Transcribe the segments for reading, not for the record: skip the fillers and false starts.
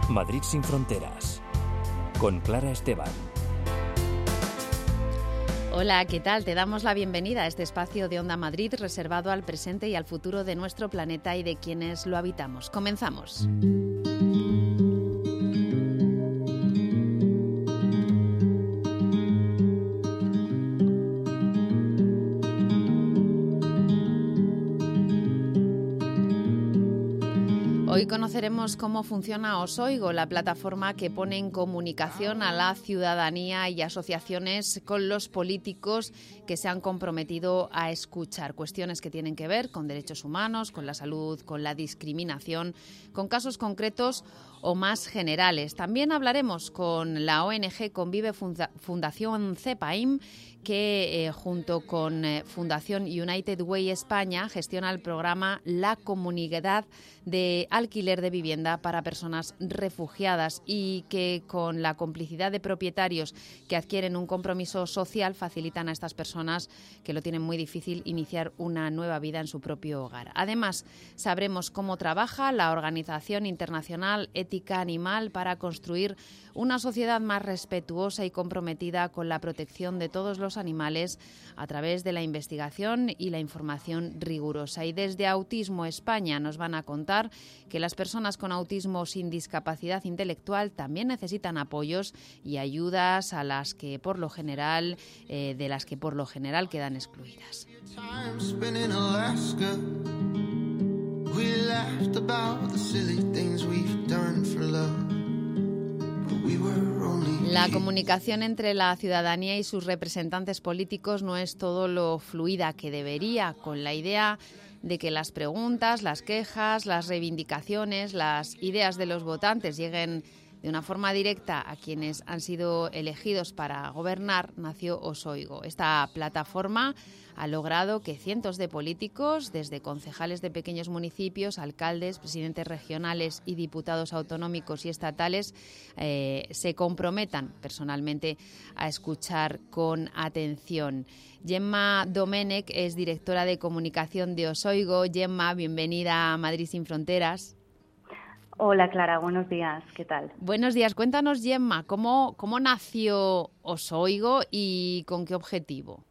Madrid sin fronteras, con Clara Esteban. Hola, ¿qué tal? Te damos la bienvenida a este espacio de Onda Madrid reservado al presente y al futuro de nuestro planeta y de quienes lo habitamos. Comenzamos. Hoy conoceremos cómo funciona Os Oigo, la plataforma que pone en comunicación a la ciudadanía y asociaciones con los políticos que se han comprometido a escuchar cuestiones que tienen que ver con derechos humanos, con la salud, con la discriminación, con casos concretos o más generales. También hablaremos con la ONG Convive Fundación CEPAIM, que junto con Fundación United Way España gestiona el programa La Comunidad de Alquiler de Vivienda para Personas Refugiadas y que con la complicidad de propietarios que adquieren un compromiso social facilitan a estas personas que lo tienen muy difícil iniciar una nueva vida en su propio hogar. Además, sabremos cómo trabaja la Organización Internacional Ética Animal para construir una sociedad más respetuosa y comprometida con la protección de todos los animales a través de la investigación y la información rigurosa. Y desde Autismo España nos van a contar que las personas con autismo sin discapacidad intelectual también necesitan apoyos y ayudas a las que por lo general, quedan excluidas. La comunicación entre la ciudadanía y sus representantes políticos no es todo lo fluida que debería, con la idea de que las preguntas, las quejas, las reivindicaciones, las ideas de los votantes lleguen de una forma directa a quienes han sido elegidos para gobernar, nació Os Oigo. Esta plataforma ha logrado que cientos de políticos, desde concejales de pequeños municipios, alcaldes, presidentes regionales y diputados autonómicos y estatales, se comprometan personalmente a escuchar con atención. Gemma Domènech es directora de comunicación de Os Oigo. Gemma, bienvenida a Madrid sin fronteras. Hola Clara, buenos días, ¿qué tal? Buenos días, cuéntanos Gemma, ¿cómo nació Os Oigo y con qué objetivo?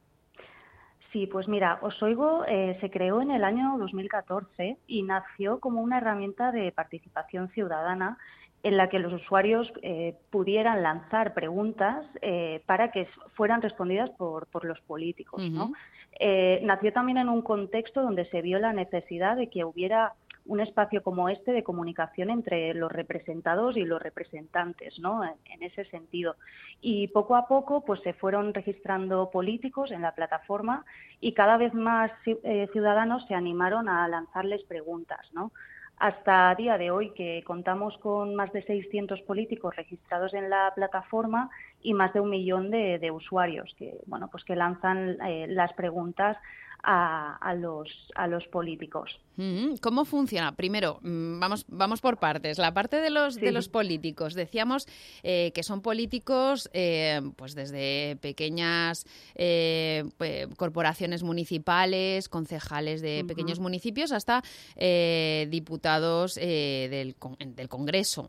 Sí, pues mira, Os Oigo se creó en el año 2014 y nació como una herramienta de participación ciudadana en la que los usuarios pudieran lanzar preguntas para que fueran respondidas por los políticos, ¿no? Nació también en un contexto donde se vio la necesidad de que hubiera un espacio como este de comunicación entre los representados y los representantes, ¿no? En ese sentido. Y poco a poco pues se fueron registrando políticos en la plataforma y cada vez más ciudadanos se animaron a lanzarles preguntas, ¿no? Hasta día de hoy, que contamos con más de 600 políticos registrados en la plataforma y más de 1 millón de usuarios que, bueno, pues que lanzan las preguntas a los políticos. ¿Cómo funciona? Primero, vamos por partes. La parte de los políticos. Decíamos que son políticos pues desde pequeñas corporaciones municipales, concejales de pequeños municipios, hasta diputados del Congreso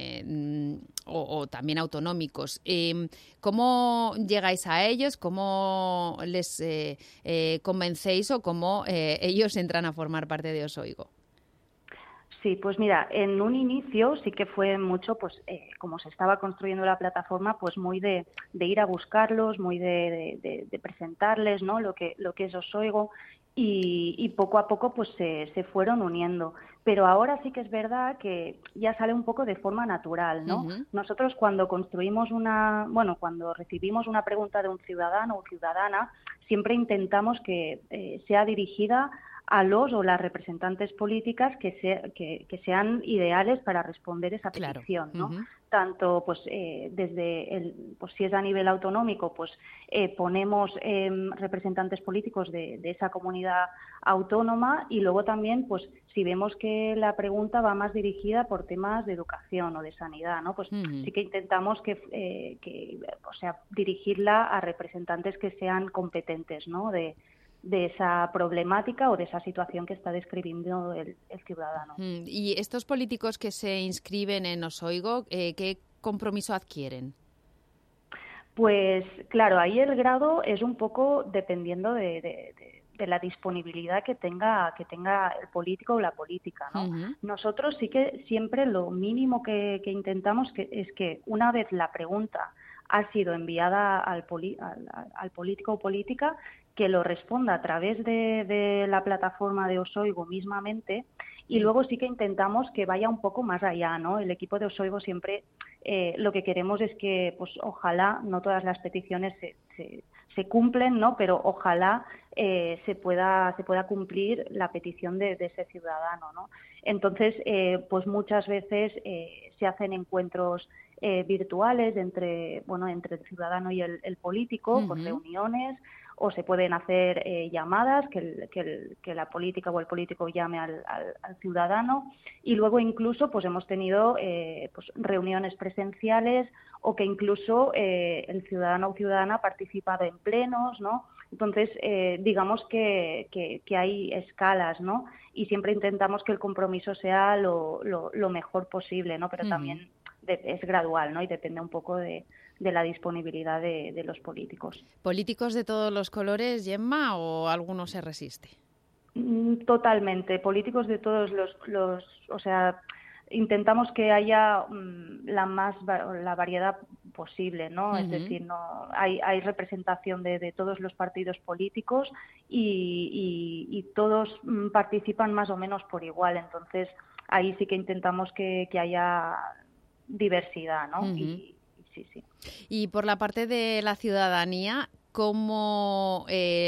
o también autonómicos. ¿Cómo llegáis a ellos? ¿Cómo les convencéis o cómo ellos entran a formar parte de Os Oigo? Sí, pues mira, en un inicio sí que fue mucho, pues como se estaba construyendo la plataforma, pues muy de ir a buscarlos, muy de presentarles, ¿no? Lo que es Os Oigo y poco a poco pues se fueron uniendo. Pero ahora sí que es verdad que ya sale un poco de forma natural, ¿no? Nosotros cuando cuando recibimos una pregunta de un ciudadano o ciudadana, siempre intentamos que sea dirigida a los o las representantes políticas que sean ideales para responder esa petición, ¿no? Tanto pues desde pues si es a nivel autonómico, pues ponemos representantes políticos de esa comunidad autónoma y luego también pues si vemos que la pregunta va más dirigida por temas de educación o de sanidad, ¿no? Pues sí que intentamos que dirigirla a representantes que sean competentes, ¿no? de esa problemática o de esa situación que está describiendo el ciudadano. ¿Y estos políticos que se inscriben en Os Oigo, qué compromiso adquieren? Pues claro, ahí el grado es un poco dependiendo de la disponibilidad que tenga el político o la política, ¿no? Uh-huh. Nosotros sí que siempre lo mínimo que intentamos es que una vez la pregunta ha sido enviada al político o política, que lo responda a través de la plataforma de Os Oigo mismamente, y luego sí que intentamos que vaya un poco más allá, ¿no? El equipo de Os Oigo siempre lo que queremos es que, pues ojalá, no todas las peticiones se cumplen, ¿no? Pero ojalá se pueda cumplir la petición de ese ciudadano, ¿no? Entonces, pues muchas veces se hacen encuentros virtuales entre el ciudadano y el político, Uh-huh. con reuniones, o se pueden hacer llamadas, que la política o el político llame al ciudadano, y luego incluso pues hemos tenido pues reuniones presenciales, o que incluso el ciudadano o ciudadana ha participado en plenos, ¿no? Entonces, digamos que hay escalas, ¿no? Y siempre intentamos que el compromiso sea lo mejor posible, ¿no? Pero Uh-huh. también es gradual, ¿no? Y depende un poco de la disponibilidad de los políticos. ¿Políticos de todos los colores, Gemma, o alguno se resiste? Totalmente. Políticos de todos los o sea, intentamos que haya la variedad posible, ¿no? Uh-huh. Es decir, no hay representación de todos los partidos políticos y todos participan más o menos por igual. Entonces, ahí sí que intentamos que haya diversidad, ¿no? Uh-huh. Sí. Y por la parte de la ciudadanía, ¿cómo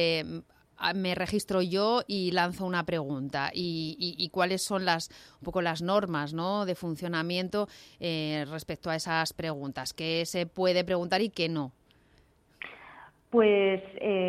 me registro yo y lanzo una pregunta? ¿Y cuáles son un poco las normas, ¿no?, de funcionamiento respecto a esas preguntas? ¿Qué se puede preguntar y qué no? Pues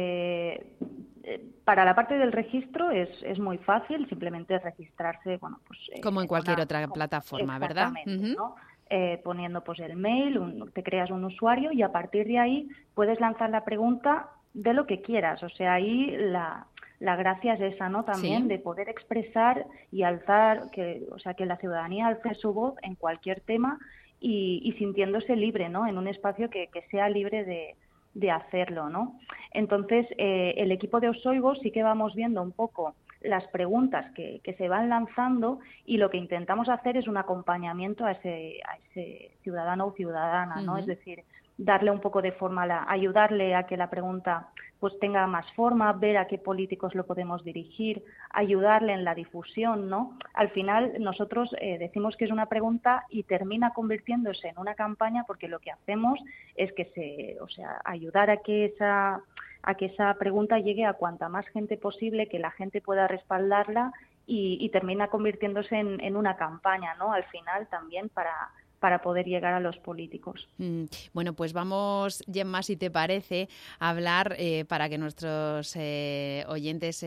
para la parte del registro es muy fácil, simplemente registrarse, bueno, pues como en cualquier otra plataforma, ¿verdad? Uh-huh. ¿No? Poniendo pues el mail, te creas un usuario y a partir de ahí puedes lanzar la pregunta de lo que quieras. O sea, ahí la gracia es esa, ¿no? También sí, de poder expresar y alzar, que la ciudadanía alce su voz en cualquier tema y sintiéndose libre, ¿no? En un espacio que sea libre de hacerlo, ¿no? Entonces, el equipo de Os Oigo sí que vamos viendo un poco las preguntas que se van lanzando y lo que intentamos hacer es un acompañamiento a ese ciudadano o ciudadana, ¿no? Uh-huh. Es decir, darle un poco de forma, ayudarle a que la pregunta pues tenga más forma, ver a qué políticos lo podemos dirigir, ayudarle en la difusión, ¿no? Al final nosotros decimos que es una pregunta y termina convirtiéndose en una campaña porque lo que hacemos es que ayudar a que esa pregunta llegue a cuanta más gente posible, que la gente pueda respaldarla y termina convirtiéndose en una campaña, ¿no? Al final también para poder llegar a los políticos. Bueno, pues vamos, Gemma, si te parece, a hablar para que nuestros oyentes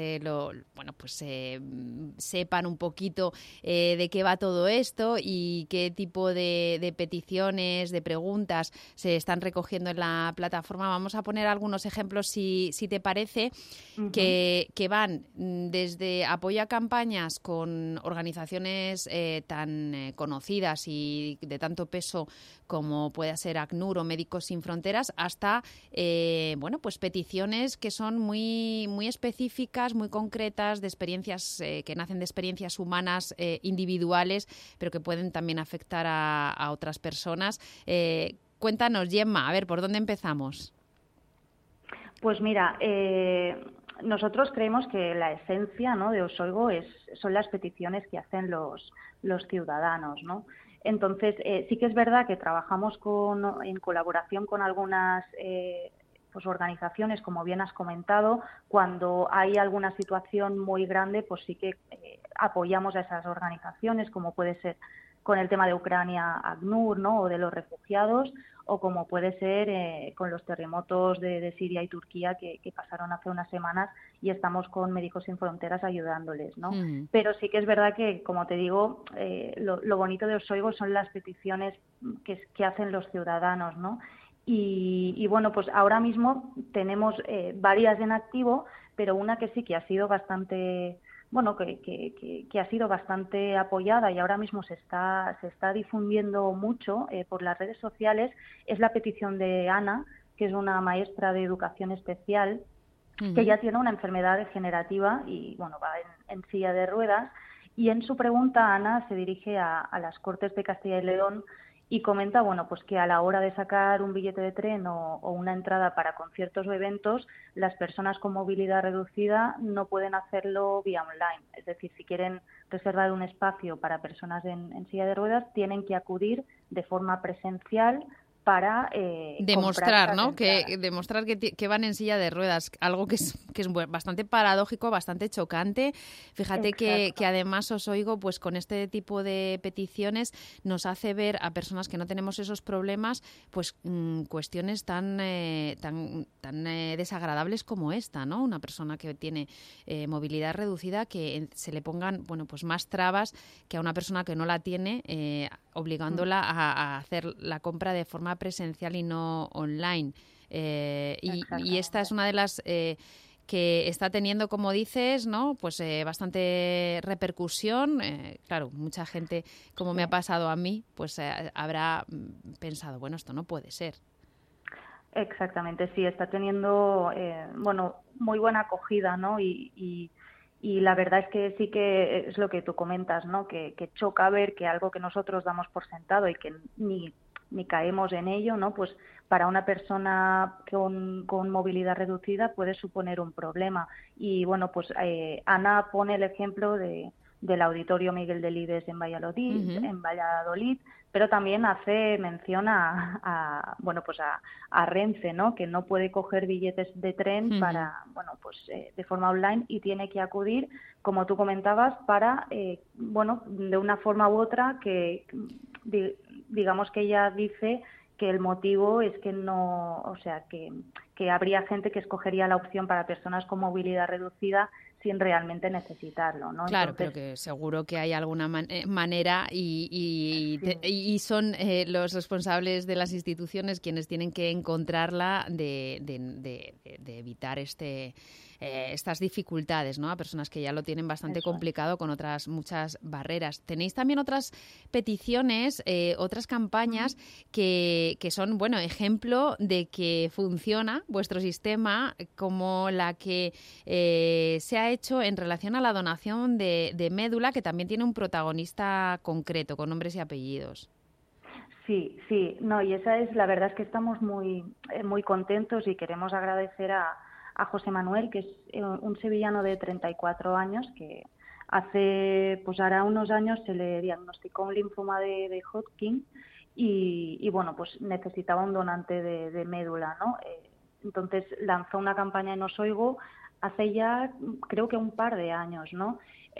sepan un poquito de qué va todo esto y qué tipo de peticiones, de preguntas se están recogiendo en la plataforma. Vamos a poner algunos ejemplos, si te parece, uh-huh, que van desde apoyo a campañas con organizaciones tan conocidas y de tanto peso como pueda ser ACNUR o Médicos Sin Fronteras, hasta pues peticiones que son muy, muy específicas, muy concretas, de experiencias que nacen de experiencias humanas individuales, pero que pueden también afectar a otras personas. Cuéntanos, Gemma, a ver, ¿por dónde empezamos? Pues mira, nosotros creemos que la esencia, ¿no?, de Os Oigo son las peticiones que hacen los ciudadanos, ¿no? Entonces, sí que es verdad que trabajamos en colaboración con algunas pues organizaciones, como bien has comentado. Cuando hay alguna situación muy grande, pues sí que apoyamos a esas organizaciones, como puede ser con el tema de Ucrania, ACNUR, ¿no?, o de los refugiados, o como puede ser con los terremotos de Siria y Turquía que pasaron hace unas semanas, y estamos con Médicos Sin Fronteras ayudándoles, ¿no? Uh-huh. Pero sí que es verdad que, como te digo, lo bonito de Os Oigo son las peticiones que hacen los ciudadanos, ¿no? Y bueno, pues ahora mismo tenemos varias en activo, pero una que sí que ha sido bastante, bueno, que ha sido bastante apoyada y ahora mismo se está difundiendo mucho por las redes sociales, es la petición de Ana, que es una maestra de educación especial, que Ujú. ya tiene una enfermedad degenerativa y, bueno, va en silla de ruedas. Y en su pregunta, Ana se dirige a las Cortes de Castilla y León y comenta, bueno, pues que a la hora de sacar un billete de tren o una entrada para conciertos o eventos, las personas con movilidad reducida no pueden hacerlo vía online. Es decir, si quieren reservar un espacio para personas en silla de ruedas, tienen que acudir de forma presencial para comprar Demostrar, esas ¿no? entradas. Demostrar que van en silla de ruedas, algo que es bastante paradójico, bastante chocante. Fíjate que Exacto. además os oigo, pues con este tipo de peticiones nos hace ver a personas que no tenemos esos problemas, pues cuestiones tan desagradables como esta, ¿no? Una persona que tiene movilidad reducida, que se le pongan, bueno, pues más trabas que a una persona que no la tiene, Mm. obligándola a hacer la compra de forma presencial y no online. Y esta es Exactamente. una de las que está teniendo, como dices, ¿no? Pues bastante repercusión. Claro, mucha gente, como me ha Sí, pasado a mí, pues habrá pensado, bueno, esto no puede ser. exactamente, sí, está teniendo, bueno, muy buena acogida, ¿no? Y la verdad es que sí que es lo que tú comentas, ¿no? Que choca ver que algo que nosotros damos por sentado y que ni caemos en ello, ¿no? Pues para una persona con movilidad reducida puede suponer un problema. Y bueno, pues Ana pone el ejemplo del Auditorio Miguel Delibes Ujú. en Valladolid, pero también hace mención bueno, pues a Renfe, ¿no? Que no puede coger billetes de tren Ujú. para, bueno, pues de forma online y tiene que acudir, como tú comentabas, para, bueno, de una forma u otra di- digamos que ella dice que el motivo es que no, o sea, que habría gente que escogería la opción para personas con movilidad reducida sin realmente necesitarlo, ¿no? Claro, pero Entonces, que seguro que hay alguna manera sí, y son los responsables de las instituciones quienes tienen que encontrarla de evitar estas dificultades, ¿no? A personas que ya lo tienen bastante eso es. complicado con otras muchas barreras. Tenéis también otras peticiones, otras Mm. campañas que son, bueno, ejemplo de que funciona vuestro sistema, como la que se ha hecho en relación a la donación de médula, que también tiene un protagonista concreto, con nombres y apellidos. Sí, sí, no, y esa es, la verdad es que estamos muy contentos y queremos agradecer a José Manuel, que es un sevillano de 34 años, que hace, pues ahora unos años se le diagnosticó un linfoma de Hodgkin y bueno, pues necesitaba un donante de médula, ¿no? Entonces lanzó una campaña en Osoigo hace ya, creo que un par de años, ¿no?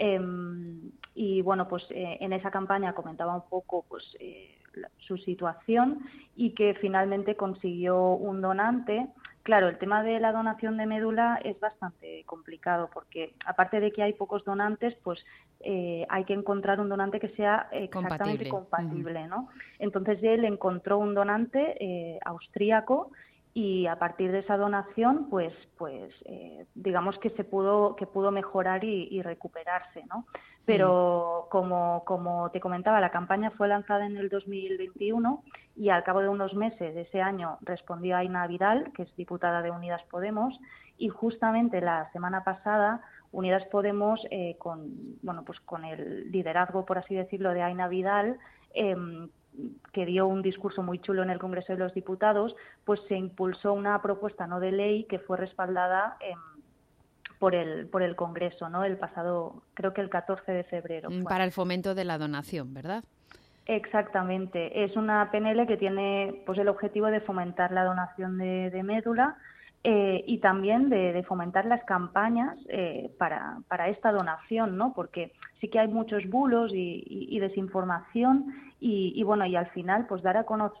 Y bueno, pues en esa campaña comentaba un poco, pues su situación y que finalmente consiguió un donante. Claro, el tema de la donación de médula es bastante complicado porque aparte de que hay pocos donantes, pues hay que encontrar un donante que sea exactamente Compatible. Ujú. compatible, ¿no? Entonces él encontró un donante austríaco y a partir de esa donación, digamos que pudo mejorar y recuperarse, ¿no? Mm. Pero como te comentaba, la campaña fue lanzada en el 2021 y al cabo de unos meses de ese año respondió Aina Vidal, que es diputada de Unidas Podemos, y justamente la semana pasada Unidas Podemos, bueno, pues con el liderazgo, por así decirlo, de Aina Vidal, eh, que dio un discurso muy chulo en el Congreso de los Diputados, pues se impulsó una propuesta no de ley que fue respaldada por el Congreso, ¿no? El pasado, creo que el 14 de febrero fue. Para el fomento de la donación, ¿verdad? Exactamente. Es una PNL que tiene pues el objetivo de fomentar la donación de médula y también de fomentar las campañas para esta donación, ¿no? Porque sí que hay muchos bulos y desinformación y bueno, y al final pues dar a conocer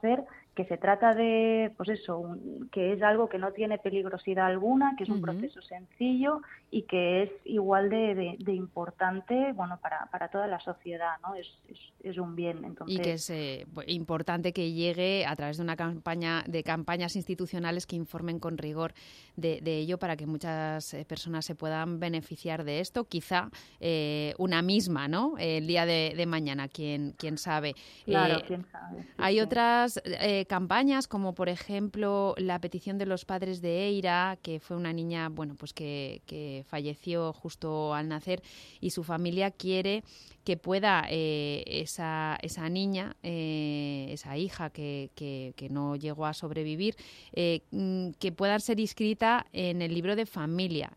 que se trata de, pues eso, que es algo que no tiene peligrosidad alguna, que es un proceso sencillo y que es igual de importante, bueno, para toda la sociedad, ¿no? Es un bien. Entonces, y que es importante que llegue a través de una campaña, de campañas institucionales que informen con rigor de ello, para que muchas personas se puedan beneficiar de esto. Quizá una misma, ¿no? El día de mañana, quién sabe. Claro, quién sabe. Sí, hay otras campañas, como por ejemplo la petición de los padres de Eira, que fue una niña, bueno, pues que falleció justo al nacer, y su familia quiere que pueda esa niña, esa hija que no llegó a sobrevivir, que pueda ser inscrita en el libro de familia.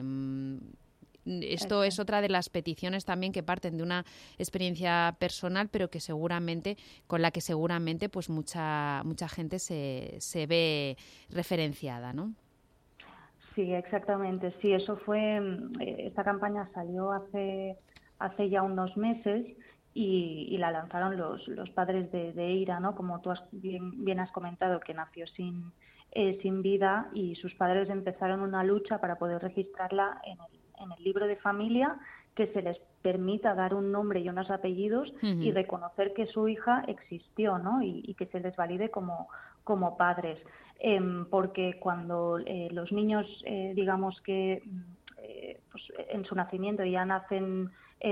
Esto es otra de las peticiones también que parten de una experiencia personal, pero que con la que seguramente pues mucha gente se ve referenciada, ¿no? Sí, exactamente. Sí, eso fue. Esta campaña salió hace ya unos meses y la lanzaron los padres de Eira, ¿no? Como tú bien has comentado, que nació sin vida, y sus padres empezaron una lucha para poder registrarla en el libro de familia, que se les permita dar un nombre y unos apellidos y reconocer que su hija existió, ¿no? Y que se les valide como padres. Porque cuando los niños, digamos que pues en su nacimiento ya nacen,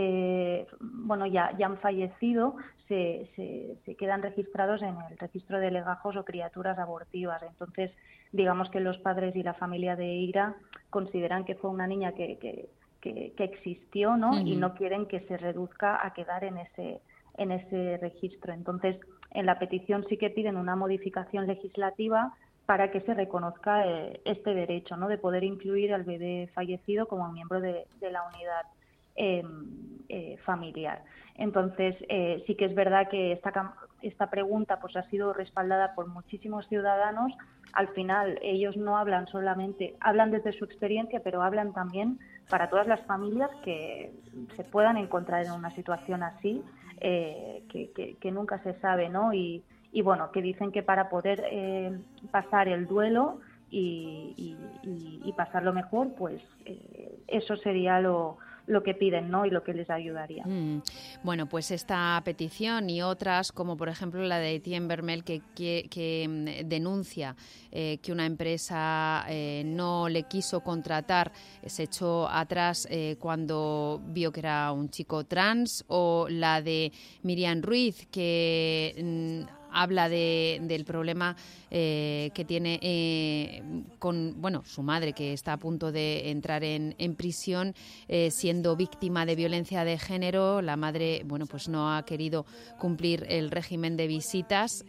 ya han fallecido, se quedan registrados en el registro de legajos o criaturas abortivas. Entonces, digamos que los padres y la familia de Eira consideran que fue una niña que existió, ¿no? Y no quieren que se reduzca a quedar en ese registro. Entonces, en la petición sí que piden una modificación legislativa para que se reconozca este derecho, ¿no? De poder incluir al bebé fallecido como miembro de la unidad familiar. Entonces, sí que es verdad que esta pregunta pues ha sido respaldada por muchísimos ciudadanos. Al final, ellos no hablan desde su experiencia, pero hablan también para todas las familias que se puedan encontrar en una situación así, que nunca se sabe, ¿no? Y bueno, que dicen que para poder pasar el duelo y pasarlo mejor, pues eso sería lo que piden, ¿no? Y lo que les ayudaría. Bueno, pues esta petición y otras, como por ejemplo la de Etienne Vermel, que denuncia que una empresa no le quiso contratar, se echó atrás cuando vio que era un chico trans, o la de Miriam Ruiz, que habla del problema que tiene con su madre, que está a punto de entrar en prisión siendo víctima de violencia de género. La madre pues no ha querido cumplir el régimen de visitas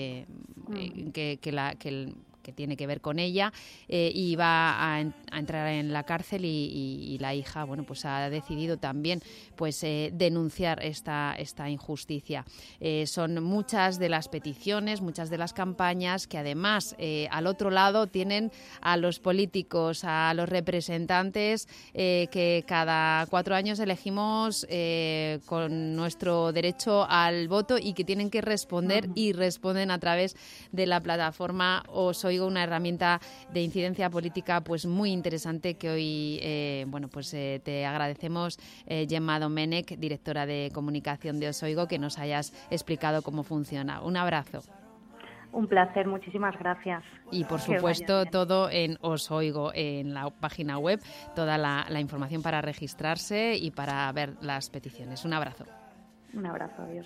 que tiene que ver con ella, y va a entrar en la cárcel, y la hija pues ha decidido también pues denunciar esta injusticia. Son muchas de las peticiones, muchas de las campañas que además al otro lado tienen a los políticos, a los representantes que cada 4 años elegimos con nuestro derecho al voto, y que tienen que responder y responden a través de la plataforma Os Oigo, una herramienta de incidencia política pues muy interesante, que hoy te agradecemos, Gemma Domènech, directora de comunicación de Os Oigo, que nos hayas explicado cómo funciona. Un abrazo. Un placer, muchísimas gracias. Y por supuesto todo en Os Oigo, en la página web, toda la información para registrarse y para ver las peticiones. Un abrazo. Un abrazo, adiós.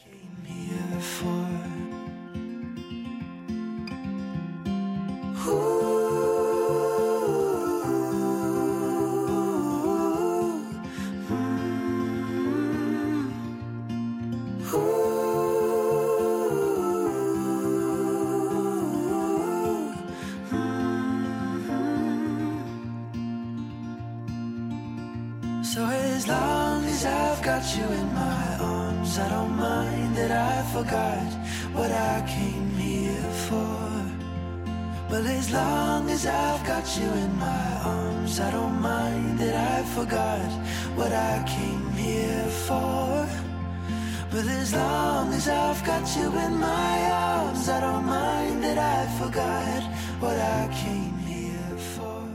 So as long as I've got you in my arms, I don't mind that I forgot what I came here for. But as long as I've got you in my arms, I don't mind that I forgot what I came here for. But as long as I've got you in my arms, I don't mind that I forgot what I came here for.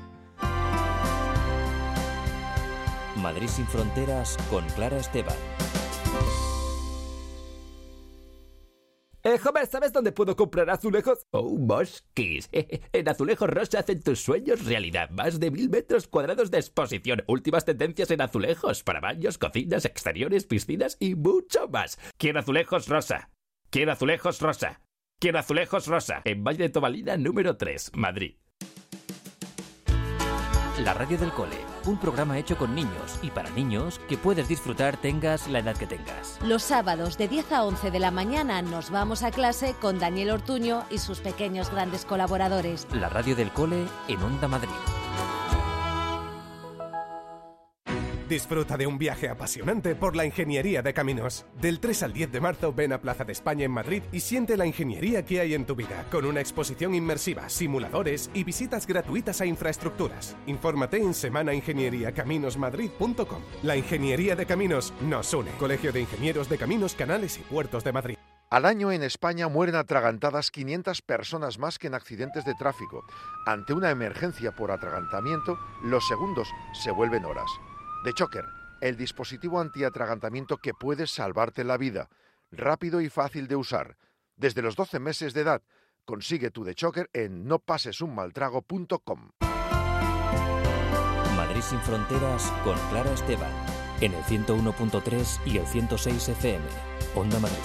Madrid sin fronteras con Clara Esteban. Joven, ¿sabes dónde puedo comprar azulejos? Oh, Mosquis. En Azulejos Rosa hacen tus sueños realidad. Más de 1000 metros cuadrados de exposición. Últimas tendencias en azulejos para baños, cocinas, exteriores, piscinas y mucho más. Quiero azulejos rosa. Quiero azulejos rosa. Quiero azulejos rosa. En Valle de Tobalina, número 3, Madrid. La radio del cole, un programa hecho con niños y para niños que puedes disfrutar tengas la edad que tengas. Los sábados de 10 a 11 de la mañana nos vamos a clase con Daniel Ortuño y sus pequeños grandes colaboradores. La radio del cole en Onda Madrid. Disfruta de un viaje apasionante por la ingeniería de caminos. Del 3 al 10 de marzo ven a Plaza de España en Madrid y siente la ingeniería que hay en tu vida, con una exposición inmersiva, simuladores y visitas gratuitas a infraestructuras. Infórmate en semanaingenieriacaminosmadrid.com. La ingeniería de caminos nos une. Colegio de Ingenieros de Caminos, Canales y Puertos de Madrid. Al año en España mueren atragantadas 500 personas más que en accidentes de tráfico. Ante una emergencia por atragantamiento, los segundos se vuelven horas. DeChocker, el dispositivo antiatragantamiento que puede salvarte la vida. Rápido y fácil de usar. Desde los 12 meses de edad, consigue tu DeChocker en nopasesunmaltrago.com. Madrid sin fronteras con Clara Esteban. En el 101.3 y el 106 FM. Onda Madrid.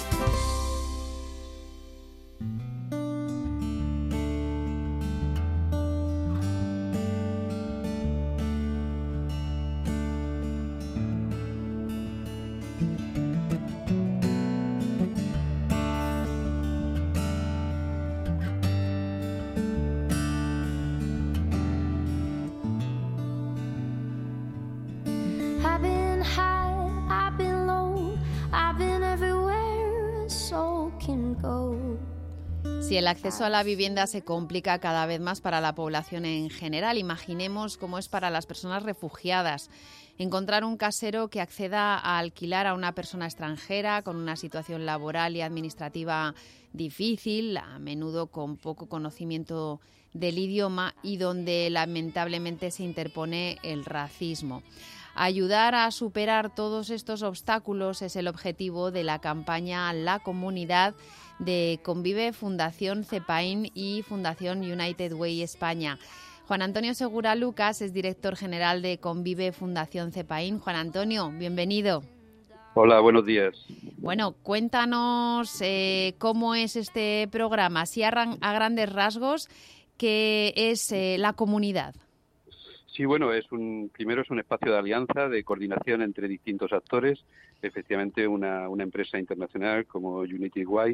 Si el acceso a la vivienda se complica cada vez más para la población en general, imaginemos cómo es para las personas refugiadas. Encontrar un casero que acceda a alquilar a una persona extranjera con una situación laboral y administrativa difícil, a menudo con poco conocimiento del idioma y donde lamentablemente se interpone el racismo. Ayudar a superar todos estos obstáculos es el objetivo de la campaña La Comunidad de Convive Fundación CEPAIN y Fundación United Way España. Juan Antonio Segura Lucas es director general de Convive Fundación CEPAIN. Juan Antonio, bienvenido. Hola, buenos días. Bueno, cuéntanos cómo es este programa, así a grandes rasgos, qué es La Comunidad. Sí, bueno, primero es un espacio de alianza, de coordinación entre distintos actores. Efectivamente, una empresa internacional como United Way,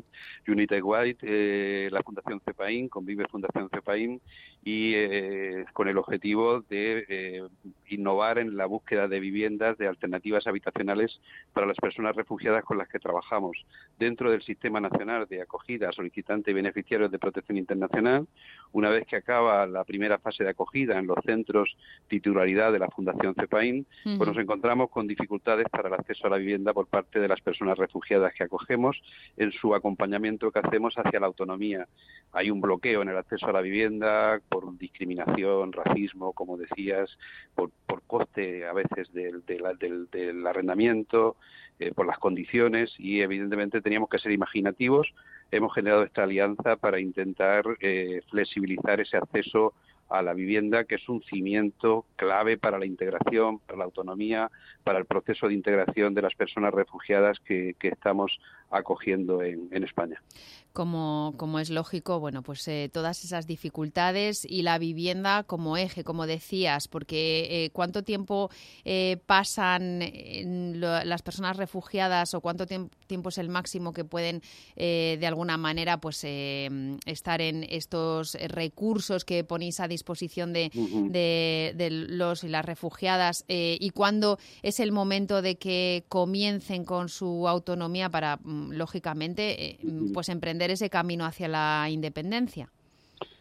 la Fundación CEPAIN, Convive Fundación CEPAIN, y con el objetivo de innovar en la búsqueda de viviendas, de alternativas habitacionales para las personas refugiadas con las que trabajamos dentro del Sistema Nacional de Acogida, Solicitantes y Beneficiarios de Protección Internacional. Una vez que acaba la primera fase de acogida en los centros titularidad de la Fundación CEPAIN, pues nos encontramos con dificultades para el acceso a la vivienda por parte de las personas refugiadas que acogemos en su acompañamiento que hacemos hacia la autonomía. Hay un bloqueo en el acceso a la vivienda por discriminación, racismo, como decías, por coste a veces del arrendamiento, por las condiciones, y evidentemente teníamos que ser imaginativos. Hemos generado esta alianza para intentar flexibilizar ese acceso a la vivienda, que es un cimiento clave para la integración, para la autonomía, para el proceso de integración de las personas refugiadas que estamos acogiendo en España. Como es lógico, bueno, pues todas esas dificultades y la vivienda como eje, como decías, porque ¿cuánto tiempo pasan las personas refugiadas o cuánto tiempo es el máximo que pueden de alguna manera pues estar en estos recursos que ponéis a disposición de los y las refugiadas y cuándo es el momento de que comiencen con su autonomía para, lógicamente, pues emprender ese camino hacia la independencia?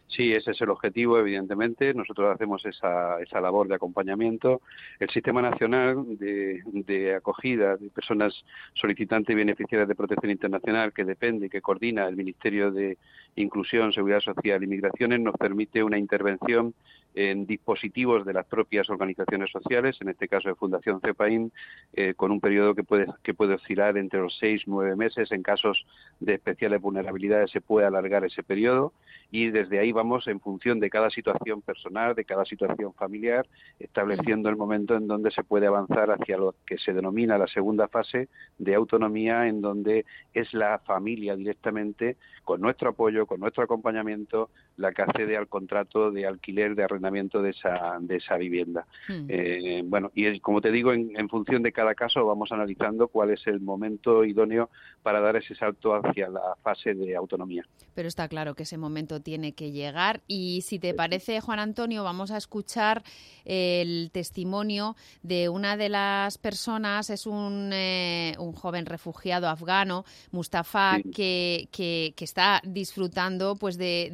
Sí, ese es el objetivo, evidentemente. Nosotros hacemos esa labor de acompañamiento. El Sistema Nacional de Acogida de Personas Solicitantes y Beneficiarias de Protección Internacional, que depende y que coordina el Ministerio de Inclusión, Seguridad Social y Migraciones, nos permite una intervención en dispositivos de las propias organizaciones sociales, en este caso de Fundación CEPAIN, con un periodo que puede oscilar entre los 6 y 9 meses. En casos de especiales vulnerabilidades se puede alargar ese periodo, y desde ahí vamos, en función de cada situación personal, de cada situación familiar, estableciendo el momento en donde se puede avanzar hacia lo que se denomina la segunda fase de autonomía, en donde es la familia directamente, con nuestro apoyo, con nuestro acompañamiento, la que accede al contrato de alquiler, de arrendamiento de esa vivienda. Bueno, y como te digo, en función de cada caso vamos analizando cuál es el momento idóneo para dar ese salto hacia la fase de autonomía. Pero está claro que ese momento tiene que llegar, y si te parece, Juan Antonio, vamos a escuchar el testimonio de una de las personas. Es un joven refugiado afgano, Mustafa, sí, que está disfrutando pues de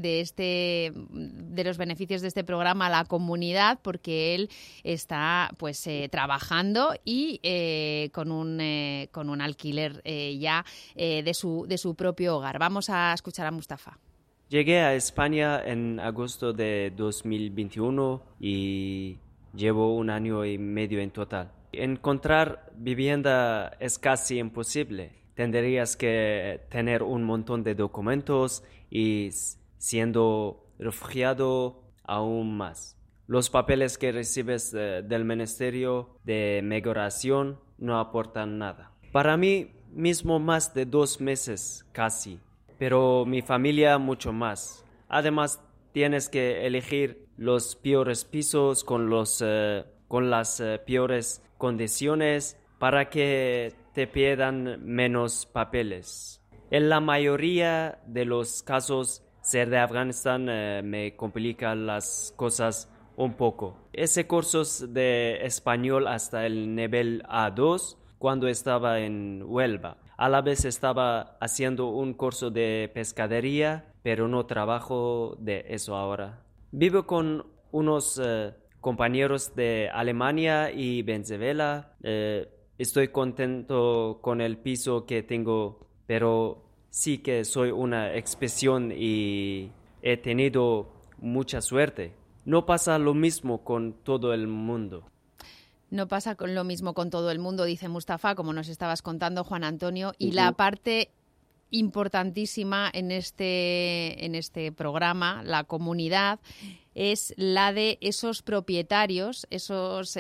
los beneficios de este programa a la comunidad, porque él está pues trabajando y con un alquiler ya de su propio hogar. Vamos a escuchar a Mustafa. Llegué a España en agosto de 2021 y llevo 1 año y medio en total. Encontrar vivienda es casi imposible. Tendrías que tener un montón de documentos y, siendo refugiado, aún más. Los papeles que recibes del Ministerio de Migración no aportan nada. Para mí mismo más de 2 meses casi, pero mi familia mucho más. Además, tienes que elegir los peores pisos con las peores condiciones para que te pidan menos papeles. En la mayoría de los casos, ser de Afganistán me complica las cosas un poco. Hice cursos de español hasta el nivel A2 cuando estaba en Huelva. A la vez estaba haciendo un curso de pescadería, pero no trabajo de eso ahora. Vivo con unos compañeros de Alemania y Venezuela. Estoy contento con el piso que tengo, pero sí que soy una excepción y he tenido mucha suerte. No pasa lo mismo con todo el mundo. No pasa lo mismo con todo el mundo, dice Mustafa, como nos estabas contando, Juan Antonio. Y la parte importantísima en este programa, la comunidad, es la de esos propietarios, esos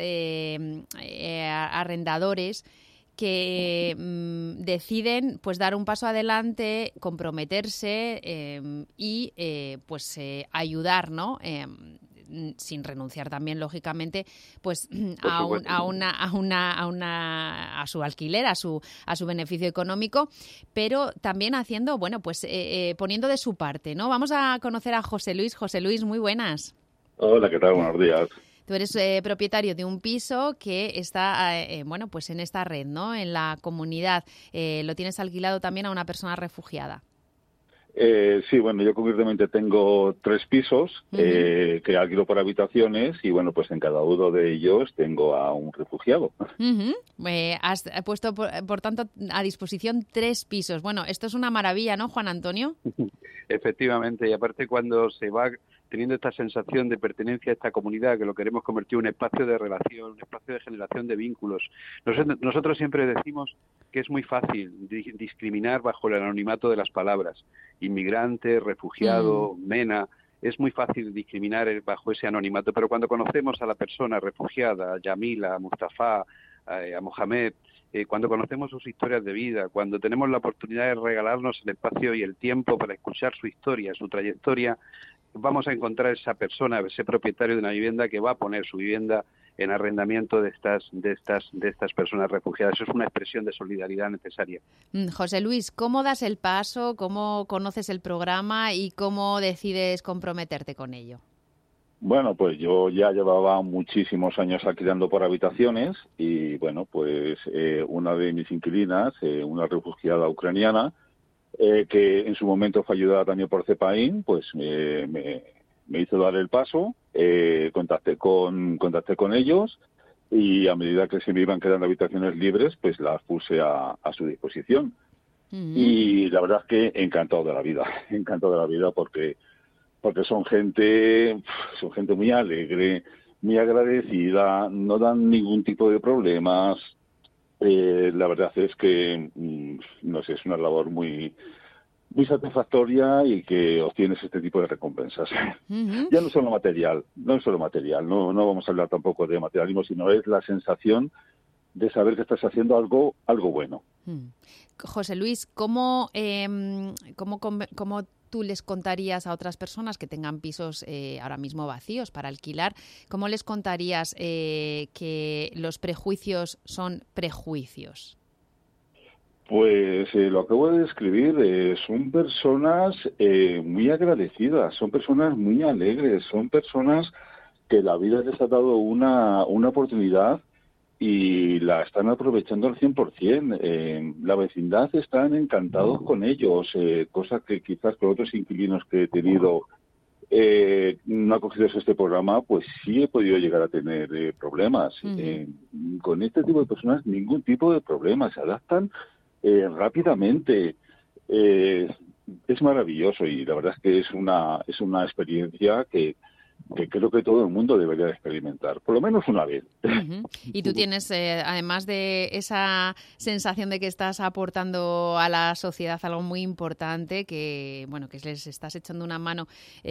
arrendadores que deciden pues dar un paso adelante, comprometerse y ayudar, ¿no? Sin renunciar también, lógicamente, pues a su alquiler, a su beneficio económico, pero también haciendo, poniendo de su parte, ¿no? Vamos a conocer a José Luis. José Luis, muy buenas. Hola, ¿qué tal? Buenos días. Tú eres propietario de un piso que está, pues en esta red, ¿no? En la comunidad. Lo tienes alquilado también a una persona refugiada. Sí, bueno, yo concretamente tengo 3 pisos que alquilo por habitaciones y, bueno, pues en cada uno de ellos tengo a un refugiado. Has puesto, por tanto, a disposición 3 pisos. Bueno, esto es una maravilla, ¿no, Juan Antonio? Efectivamente, y aparte cuando se va teniendo esta sensación de pertenencia a esta comunidad, que lo queremos convertir en un espacio de relación, un espacio de generación de vínculos. Nosotros siempre decimos que es muy fácil discriminar bajo el anonimato de las palabras. Inmigrante, refugiado, MENA, es muy fácil discriminar bajo ese anonimato, pero cuando conocemos a la persona refugiada, a Yamila, a Mustafa, a Mohamed, cuando conocemos sus historias de vida, cuando tenemos la oportunidad de regalarnos el espacio y el tiempo para escuchar su historia, su trayectoria, vamos a encontrar esa persona, ese propietario de una vivienda que va a poner su vivienda en arrendamiento de estas personas refugiadas. Eso es una expresión de solidaridad necesaria. José Luis, ¿cómo das el paso? ¿Cómo conoces el programa y cómo decides comprometerte con ello? Bueno, pues yo ya llevaba muchísimos años alquilando por habitaciones y, bueno, pues una de mis inquilinas, una refugiada ucraniana, que en su momento fue ayudada también por CEPAIN, pues me me hizo dar el paso, contacté con ellos y a medida que se me iban quedando habitaciones libres, pues las puse a su disposición. Y la verdad es que encantado de la vida porque son gente muy alegre, muy agradecida, no dan ningún tipo de problemas. La verdad es que, no sé, es una labor muy satisfactoria y que obtienes este tipo de recompensas. Ya no es solo material, no vamos a hablar tampoco de materialismo, sino es la sensación de saber que estás haciendo algo bueno. José Luis, ¿cómo tú les contarías a otras personas que tengan pisos ahora mismo vacíos para alquilar? ¿Cómo les contarías que los prejuicios son prejuicios? Pues lo acabo de describir, son personas muy agradecidas, son personas muy alegres, son personas que la vida les ha dado una oportunidad y la están aprovechando al 100%. La vecindad están encantados con ellos, cosa que quizás con otros inquilinos que he tenido no acogidos a este programa, pues sí he podido llegar a tener problemas. Con este tipo de personas ningún tipo de problema, se adaptan rápidamente. Es maravilloso y la verdad es que es una experiencia que creo que todo el mundo debería experimentar, por lo menos una vez. Y tú tienes, además de esa sensación de que estás aportando a la sociedad algo muy importante, que les estás echando una mano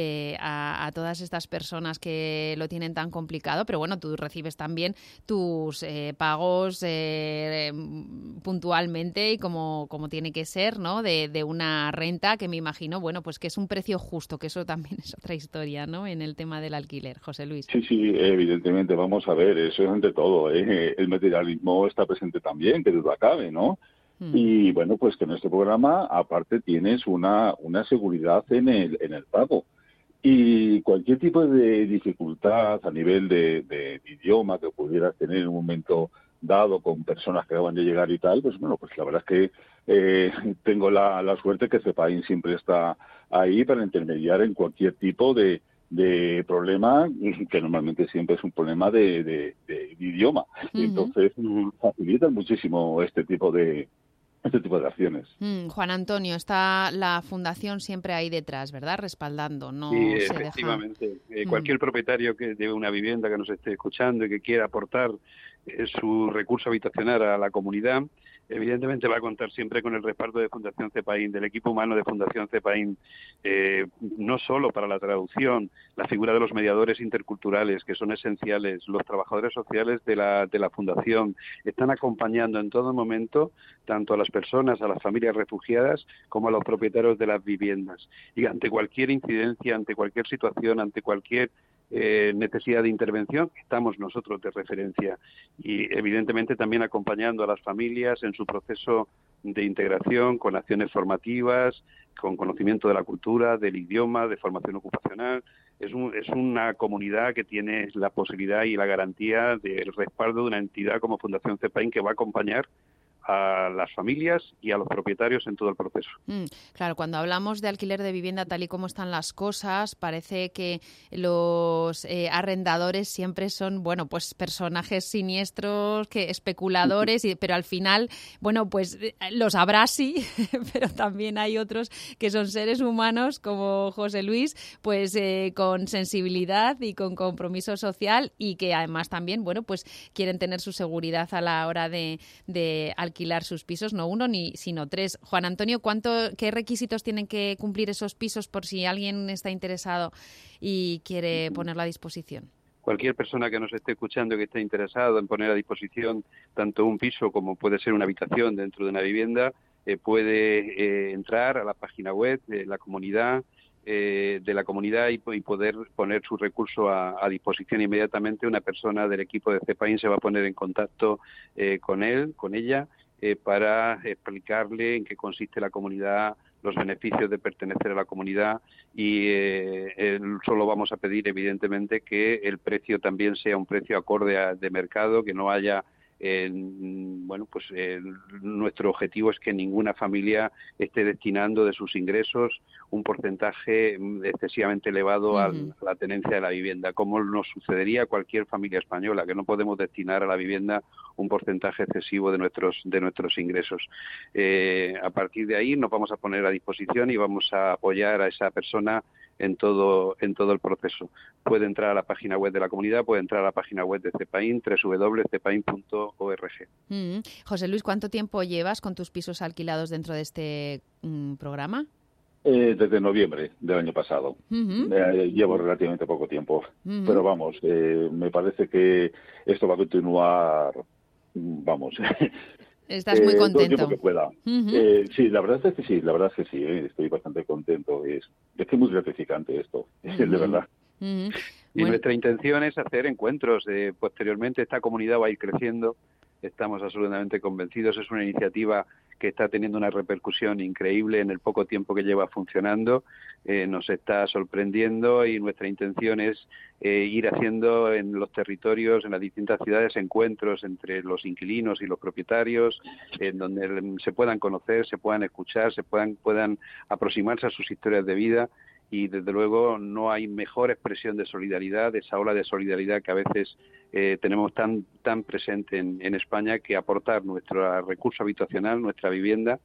a todas estas personas que lo tienen tan complicado, pero bueno, tú recibes también tus pagos puntualmente y como tiene que ser, ¿no? De una renta que me imagino, bueno, pues que es un precio justo, que eso también es otra historia, ¿no? En el tema del alquiler, José Luis. Sí, evidentemente, vamos a ver, eso es ante todo, el materialismo está presente también, que duda cabe, ¿no? Y bueno, pues que en este programa, aparte, tienes una seguridad en el pago. Y cualquier tipo de dificultad a nivel de idioma que pudieras tener en un momento dado con personas que acaban de llegar y tal, pues bueno, pues la verdad es que tengo la suerte que CEPAIN siempre está ahí para intermediar en cualquier tipo de problema, que normalmente siempre es un problema de idioma. Entonces facilitan muchísimo este tipo de acciones. Juan Antonio, está la Fundación siempre ahí detrás, ¿verdad? Respaldando, no sí, se efectivamente. deja... Cualquier propietario que de una vivienda que nos esté escuchando y que quiera aportar su recurso habitacional a la comunidad, evidentemente va a contar siempre con el respaldo de Fundación CEPAIN, del equipo humano de Fundación CEPAIN, no solo para la traducción, la figura de los mediadores interculturales, que son esenciales, los trabajadores sociales de la Fundación, están acompañando en todo momento tanto a las personas, a las familias refugiadas, como a los propietarios de las viviendas. Y ante cualquier incidencia, ante cualquier situación, ante cualquier necesidad de intervención, estamos nosotros de referencia y evidentemente también acompañando a las familias en su proceso de integración con acciones formativas, con conocimiento de la cultura, del idioma, de formación ocupacional. Es una comunidad que tiene la posibilidad y la garantía del respaldo de una entidad como Fundación CEPAIN que va a acompañar a las familias y a los propietarios en todo el proceso. Claro, cuando hablamos de alquiler de vivienda tal y como están las cosas, parece que los arrendadores siempre son, bueno, pues personajes siniestros, especuladores, pero al final, bueno, pues los habrá sí, pero también hay otros que son seres humanos como José Luis, pues con sensibilidad y con compromiso social y que además también, bueno, pues quieren tener su seguridad a la hora de alquilar sus pisos, no uno sino tres. Juan Antonio, ¿qué requisitos tienen que cumplir esos pisos por si alguien está interesado y quiere ponerlo a disposición? Cualquier persona que nos esté escuchando que esté interesado en poner a disposición tanto un piso como puede ser una habitación dentro de una vivienda, puede entrar a la página web de la comunidad y poder poner su recurso a disposición inmediatamente. Una persona del equipo de CEPAIN se va a poner en contacto con él, con ella, para explicarle en qué consiste la comunidad, los beneficios de pertenecer a la comunidad y solo vamos a pedir evidentemente que el precio también sea un precio acorde de mercado, que no haya nuestro objetivo es que ninguna familia esté destinando de sus ingresos un porcentaje excesivamente elevado a la tenencia de la vivienda, como nos sucedería a cualquier familia española, que no podemos destinar a la vivienda un porcentaje excesivo de nuestros ingresos. A partir de ahí nos vamos a poner a disposición y vamos a apoyar a esa persona en todo el proceso. Puede entrar a la página web de la comunidad, puede entrar a la página web de CEPAIN, www.cepain.org. José Luis, ¿cuánto tiempo llevas con tus pisos alquilados dentro de este programa? Desde noviembre del año pasado. Llevo relativamente poco tiempo, pero vamos, me parece que esto va a continuar, vamos. Estás muy contento. Todo el tiempo que pueda. Sí, la verdad es que sí, estoy bastante contento. Es que es muy gratificante esto, de verdad. Y nuestra intención es hacer encuentros. Posteriormente esta comunidad va a ir creciendo. Estamos absolutamente convencidos. Es una iniciativa que está teniendo una repercusión increíble en el poco tiempo que lleva funcionando. Nos está sorprendiendo y nuestra intención es ir haciendo en los territorios, en las distintas ciudades, encuentros entre los inquilinos y los propietarios, en donde se puedan conocer, se puedan escuchar, puedan aproximarse a sus historias de vida. Y desde luego no hay mejor expresión de solidaridad, esa ola de solidaridad que a veces tenemos tan presente en España, que aportar nuestro recurso habitacional, nuestra vivienda,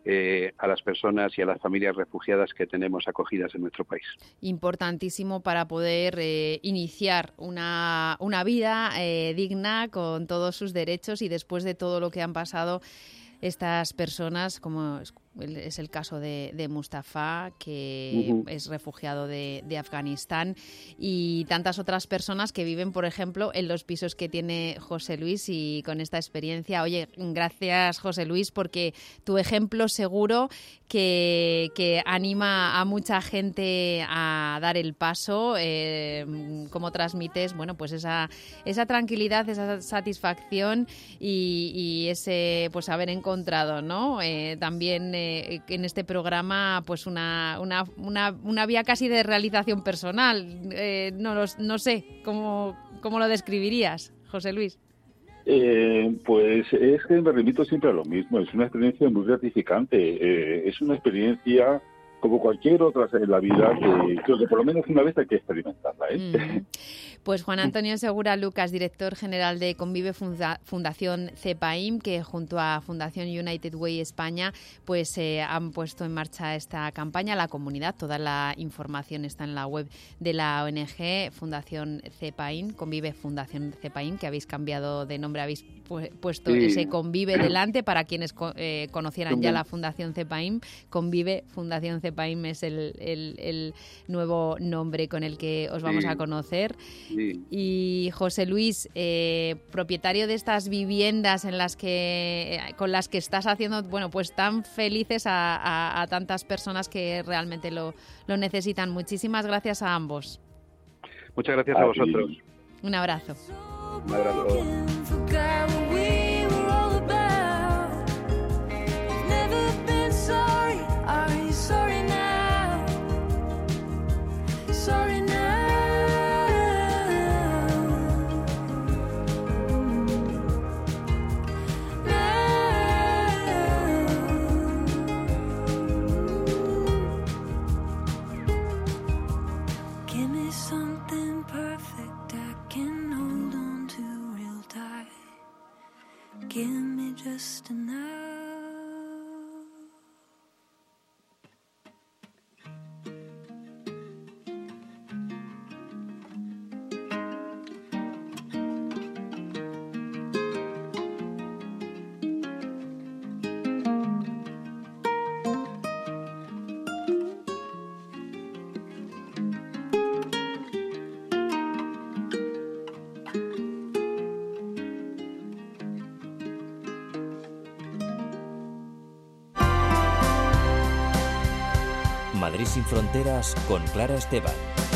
a las personas y a las familias refugiadas que tenemos acogidas en nuestro país. Importantísimo para poder iniciar una vida digna con todos sus derechos, y después de todo lo que han pasado estas personas, como es el caso de Mustafa, que es refugiado de Afganistán, y tantas otras personas que viven, por ejemplo, en los pisos que tiene José Luis, y con esta experiencia. Oye, gracias, José Luis, porque tu ejemplo seguro que anima a mucha gente a dar el paso, como transmites, bueno, pues esa tranquilidad, esa satisfacción y ese, pues, haber encontrado, ¿no? También en este programa, pues una vía casi de realización personal. No sé, ¿cómo lo describirías, José Luis? Pues es que me remito siempre a lo mismo. Es una experiencia muy gratificante. Es una experiencia como cualquier otra en la vida, que creo que por lo menos una vez hay que experimentarla. Pues Juan Antonio Segura Lucas, director general de Convive Fundación CEPAIN, que junto a Fundación United Way España pues han puesto en marcha esta campaña. La comunidad, toda la información está en la web de la ONG Fundación CEPAIN, Convive Fundación CEPAIN, que habéis cambiado de nombre, habéis puesto ese Convive delante para quienes conocieran ya la Fundación CEPAIN. Convive Fundación CEPAIN es el nuevo nombre con el que os vamos a conocer. Y José Luis, propietario de estas viviendas con las que estás haciendo, bueno, pues tan felices a tantas personas que realmente lo necesitan. Muchísimas gracias a ambos. Muchas gracias a vosotros. Un abrazo. Un abrazo. Give me just enough. Madrid sin fronteras con Clara Esteban.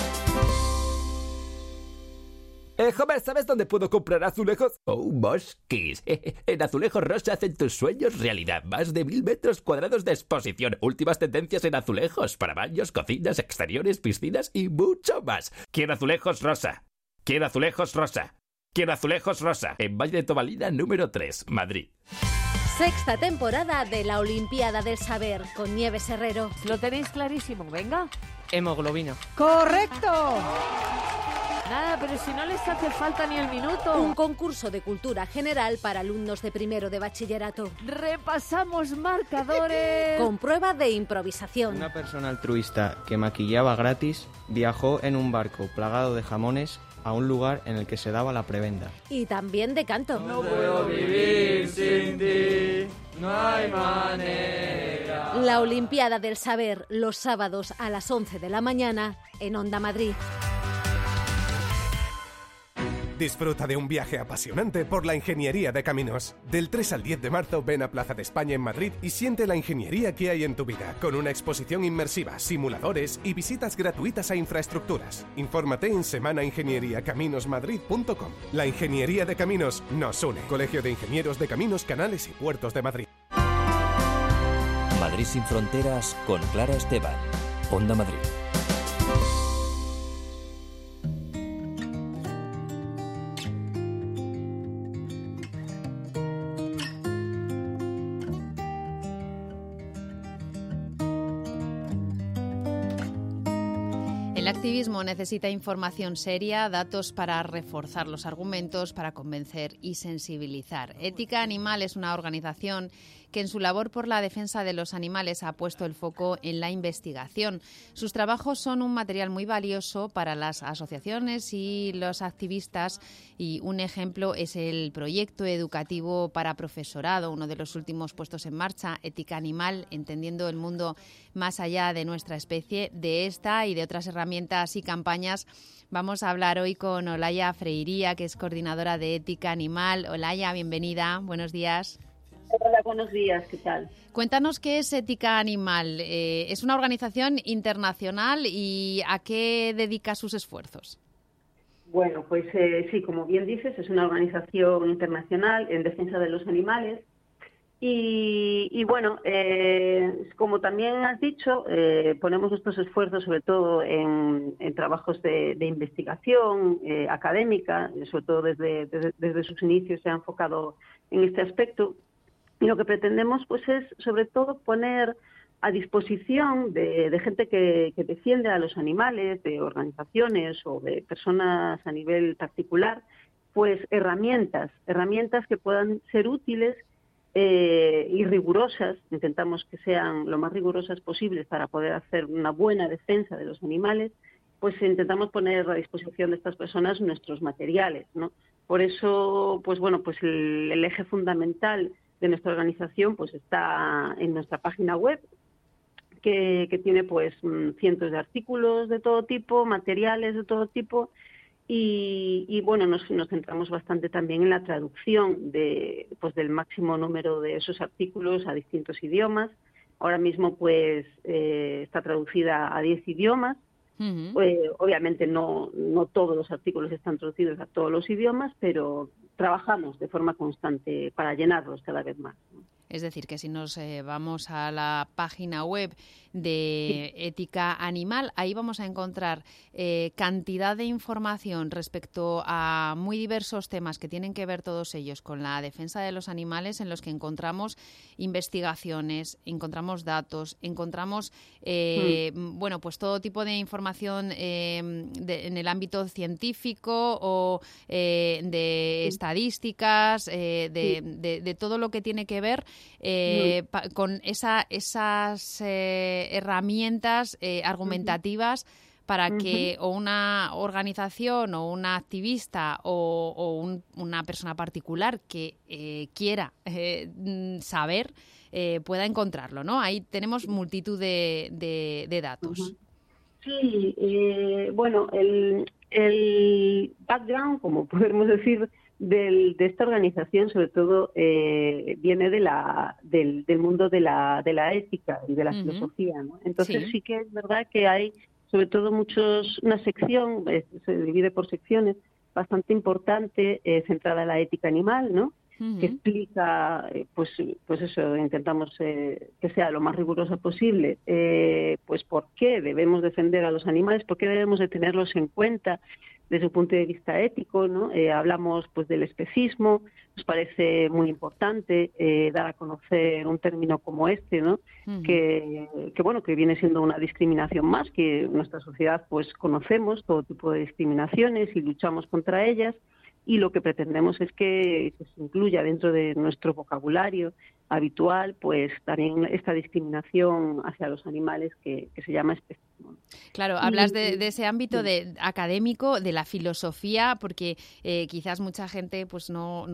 Joven, ¿sabes dónde puedo comprar azulejos? Oh, Mosquis. En Azulejos Rosa hacen tus sueños realidad. Más de 1000 metros cuadrados de exposición. Últimas tendencias en azulejos para baños, cocinas, exteriores, piscinas y mucho más. Quiero azulejos rosa. Quiero azulejos rosa. Quiero azulejos rosa, en Valle de Tobalina número 3, Madrid. Sexta temporada de la Olimpiada del Saber con Nieves Herrero. Lo tenéis clarísimo, venga. Hemoglobina. ¡Correcto! Nada, pero si no les hace falta ni el minuto. Un concurso de cultura general para alumnos de primero de bachillerato. Repasamos marcadores. Con prueba de improvisación. Una persona altruista que maquillaba gratis viajó en un barco plagado de jamones a un lugar en el que se daba la prebenda. Y también de canto. No puedo vivir sin ti, no hay manera. La Olimpiada del Saber, los sábados a las 11 de la mañana en Onda Madrid. Disfruta de un viaje apasionante por la ingeniería de caminos. Del 3 al 10 de marzo ven a Plaza de España en Madrid y siente la ingeniería que hay en tu vida, con una exposición inmersiva, simuladores y visitas gratuitas a infraestructuras. Infórmate en semanaingenieriacaminosmadrid.com. La ingeniería de caminos nos une. Colegio de Ingenieros de Caminos, Canales y Puertos de Madrid. Madrid sin fronteras con Clara Esteban. Onda Madrid. El activismo necesita información seria, datos para reforzar los argumentos, para convencer y sensibilizar. Ética Animal es una organización que en su labor por la defensa de los animales ha puesto el foco en la investigación. Sus trabajos son un material muy valioso para las asociaciones y los activistas, y un ejemplo es el proyecto educativo para profesorado, uno de los últimos puestos en marcha, Ética Animal, entendiendo el mundo más allá de nuestra especie. De esta y de otras herramientas y campañas vamos a hablar hoy con Olaya Freiría, que es coordinadora de Ética Animal. Olaya, bienvenida, buenos días. Hola, buenos días, ¿qué tal? Cuéntanos qué es Ética Animal. Es una organización internacional y ¿a qué dedica sus esfuerzos? Bueno, pues sí, como bien dices, es una organización internacional en defensa de los animales. Y bueno, como también has dicho, ponemos nuestros esfuerzos sobre todo en trabajos de investigación académica, sobre todo desde sus inicios se ha enfocado en este aspecto. Y lo que pretendemos pues es sobre todo poner a disposición de gente que defiende a los animales, de organizaciones o de personas a nivel particular, pues herramientas que puedan ser útiles y rigurosas. Intentamos que sean lo más rigurosas posibles para poder hacer una buena defensa de los animales. Pues intentamos poner a disposición de estas personas nuestros materiales, ¿no? Por eso, pues bueno, pues el eje fundamental de nuestra organización pues está en nuestra página web, que tiene pues cientos de artículos de todo tipo, materiales de todo tipo, y bueno, nos centramos bastante también en la traducción del máximo número de esos artículos a distintos idiomas. Ahora mismo pues está traducida a 10 idiomas. Obviamente no todos los artículos están traducidos a todos los idiomas, pero trabajamos de forma constante para llenarlos cada vez más, ¿no? Es decir, que si nos vamos a la página web de Ética Animal, ahí vamos a encontrar cantidad de información respecto a muy diversos temas que tienen que ver todos ellos con la defensa de los animales, en los que encontramos investigaciones, encontramos datos, encontramos bueno, pues todo tipo de información en el ámbito científico o de estadísticas, de todo lo que tiene que ver con esas herramientas argumentativas para que o una organización o una activista o una persona particular que quiera saber pueda encontrarlo, ¿no? Ahí tenemos multitud de datos. Sí, bueno, el background, como podemos decir, de esta organización, sobre todo, viene del mundo de la ética y de la filosofía, ¿no? Entonces sí que es verdad que hay, sobre todo, una sección, se divide por secciones, bastante importante, centrada en la ética animal, ¿no? Que explica, pues eso, intentamos que sea lo más rigurosa posible, pues por qué debemos defender a los animales, por qué debemos de tenerlos en cuenta, desde un punto de vista ético, ¿no? Hablamos pues del especismo, nos parece muy importante dar a conocer un término como este, ¿no? Que viene siendo una discriminación más, que en nuestra sociedad pues conocemos todo tipo de discriminaciones y luchamos contra ellas, y lo que pretendemos es que se incluya dentro de nuestro vocabulario habitual pues también esta discriminación hacia los animales que se llama especismo. Claro, hablas de ese ámbito académico, de la filosofía, porque quizás mucha gente pues no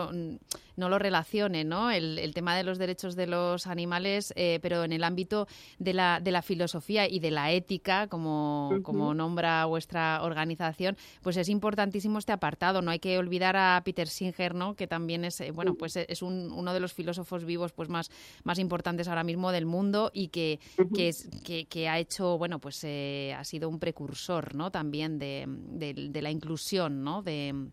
lo relacione, ¿no? El tema de los derechos de los animales, pero en el ámbito de la filosofía y de la ética, como nombra vuestra organización, pues es importantísimo este apartado. No hay que olvidar a Peter Singer, ¿no? Que también es es uno de los filósofos vivos pues más importantes ahora mismo del mundo, y que ha hecho, ha sido un precursor, ¿no? También de la inclusión, ¿no? en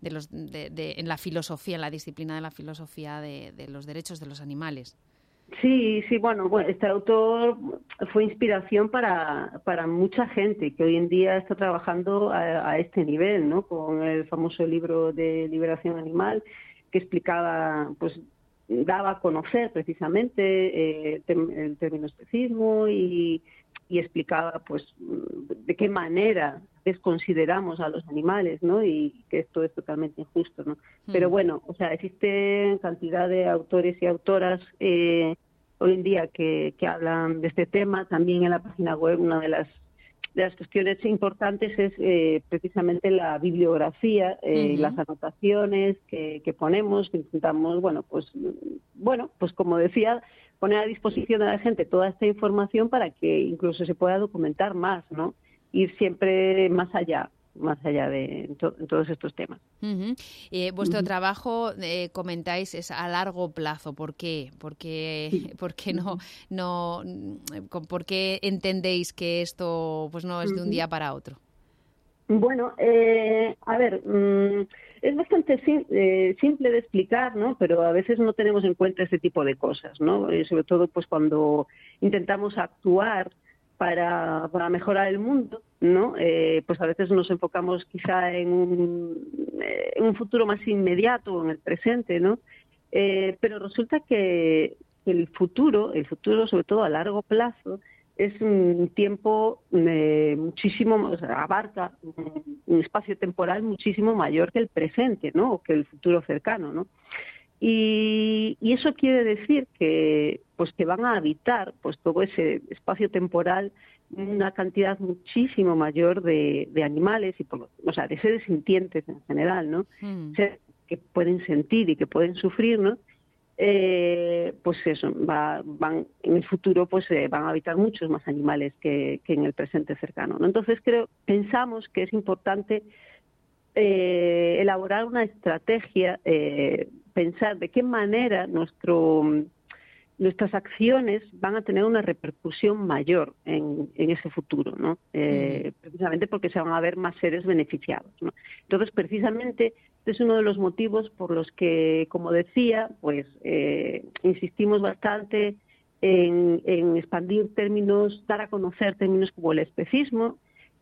la filosofía, en la disciplina de la filosofía de los derechos de los animales. Sí, bueno, este autor fue inspiración para mucha gente que hoy en día está trabajando a este nivel, ¿no? Con el famoso libro de Liberación Animal, que explicaba, pues daba a conocer precisamente el término especismo y explicaba pues de qué manera desconsideramos a los animales, ¿no? Y que esto es totalmente injusto, ¿no? Pero bueno, existen cantidad de autores y autoras hoy en día que hablan de este tema. También en la página web una de las cuestiones importantes es precisamente la bibliografía, las anotaciones que ponemos, que intentamos, pues como decía, poner a disposición de la gente toda esta información para que incluso se pueda documentar más, ¿no? Ir siempre más allá de todos estos temas. Vuestro trabajo, comentáis, es a largo plazo. ¿Por qué? ¿Por qué entendéis que esto pues no es de un día para otro? Bueno, es bastante simple de explicar, ¿no? Pero a veces no tenemos en cuenta este tipo de cosas, ¿no? Sobre todo pues cuando intentamos actuar para mejorar el mundo, ¿no? Pues a veces nos enfocamos quizá en un futuro más inmediato, en el presente, ¿no? Pero resulta que el futuro, sobre todo a largo plazo, es un tiempo muchísimo, abarca un espacio temporal muchísimo mayor que el presente, ¿no? O que el futuro cercano, ¿no? Y eso quiere decir que van a habitar pues todo ese espacio temporal una cantidad muchísimo mayor de animales y de seres sintientes en general, ¿no? Seres que pueden sentir y que pueden sufrir, ¿no? Pues eso, van en el futuro pues van a habitar muchos más animales que en el presente cercano, ¿no? Entonces pensamos que es importante elaborar una estrategia, pensar de qué manera nuestras acciones van a tener una repercusión mayor en ese futuro, ¿no? Precisamente porque se van a ver más seres beneficiados, ¿no? Entonces, precisamente, este es uno de los motivos por los que, como decía, pues insistimos bastante en expandir términos, dar a conocer términos como el especismo.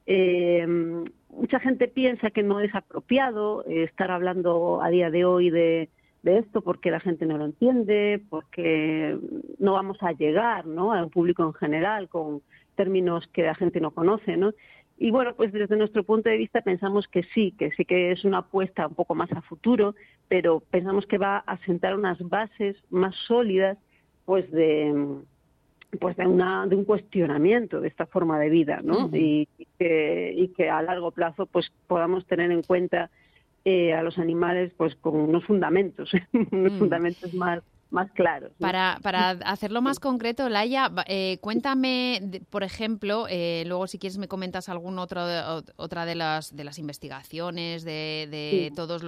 Mucha gente piensa que no es apropiado estar hablando a día de hoy de esto porque la gente no lo entiende, porque no vamos a llegar, ¿no?, a un público en general con términos que la gente no conoce, ¿no? Y bueno, pues desde nuestro punto de vista pensamos que sí que es una apuesta un poco más a futuro, pero pensamos que va a sentar unas bases más sólidas pues de un cuestionamiento de esta forma de vida, ¿no? Y que a largo plazo pues podamos tener en cuenta a los animales pues con unos fundamentos, unos fundamentos más claros, ¿no? Para hacerlo más concreto, Laia, cuéntame, por ejemplo, luego si quieres me comentas otra de las investigaciones, de todos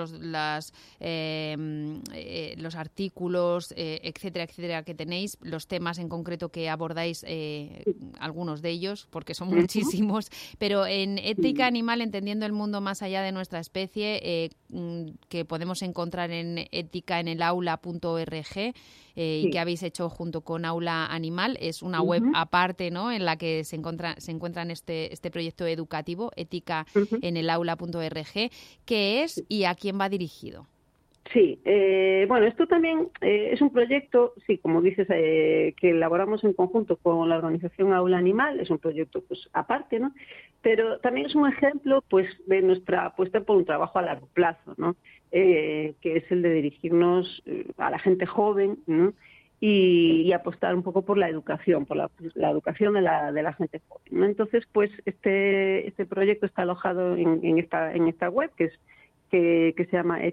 los artículos, etcétera, que tenéis, los temas en concreto que abordáis, algunos de ellos, porque son muchísimos, pero en ética animal, entendiendo el mundo más allá de nuestra especie, que podemos encontrar en éticaenelaula.org, y que habéis hecho junto con Aula Animal. Es una web aparte, ¿no?, en la que se encuentran este proyecto educativo, eticaenelaula.org. ¿Qué es y a quién va dirigido? Sí, bueno, esto también es un proyecto, sí, como dices, que elaboramos en conjunto con la organización Aula Animal. Es un proyecto, pues, aparte, ¿no? Pero también es un ejemplo, pues, de nuestra apuesta por un trabajo a largo plazo, ¿no? Que es el de dirigirnos a la gente joven, ¿no? Y apostar un poco por la educación, por la educación de la gente joven, ¿no? Entonces, pues, este proyecto está alojado en esta web, que se llama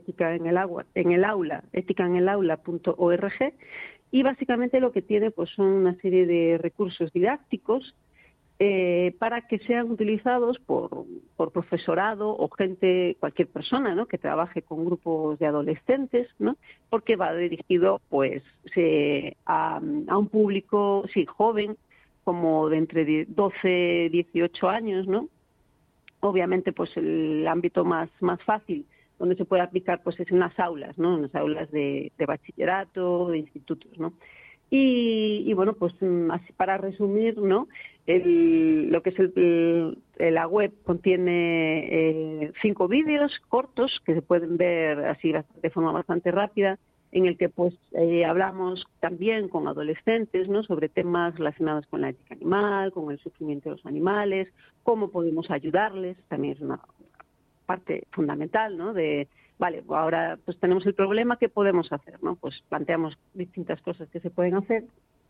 eticaenelaula.org, y básicamente lo que tiene, pues, son una serie de recursos didácticos para que sean utilizados por profesorado o cualquier persona, ¿no?, que trabaje con grupos de adolescentes, ¿no?, porque va dirigido, pues, a un público, sí, joven, como de entre 12 y 18 años, ¿no? Obviamente, pues, el ámbito más fácil donde se puede aplicar, pues, es en las aulas, ¿no?, en las aulas de bachillerato, de institutos, ¿no? Y bueno, pues, así para resumir, ¿no?, lo que es la web contiene 5 vídeos cortos que se pueden ver así de forma bastante rápida, en el que, pues, hablamos también con adolescentes, ¿no?, sobre temas relacionados con la ética animal, con el sufrimiento de los animales, cómo podemos ayudarles. También es una parte fundamental, ¿no?, de, vale, ahora, pues, tenemos el problema, ¿qué podemos hacer?, ¿no? Pues planteamos distintas cosas que se pueden hacer.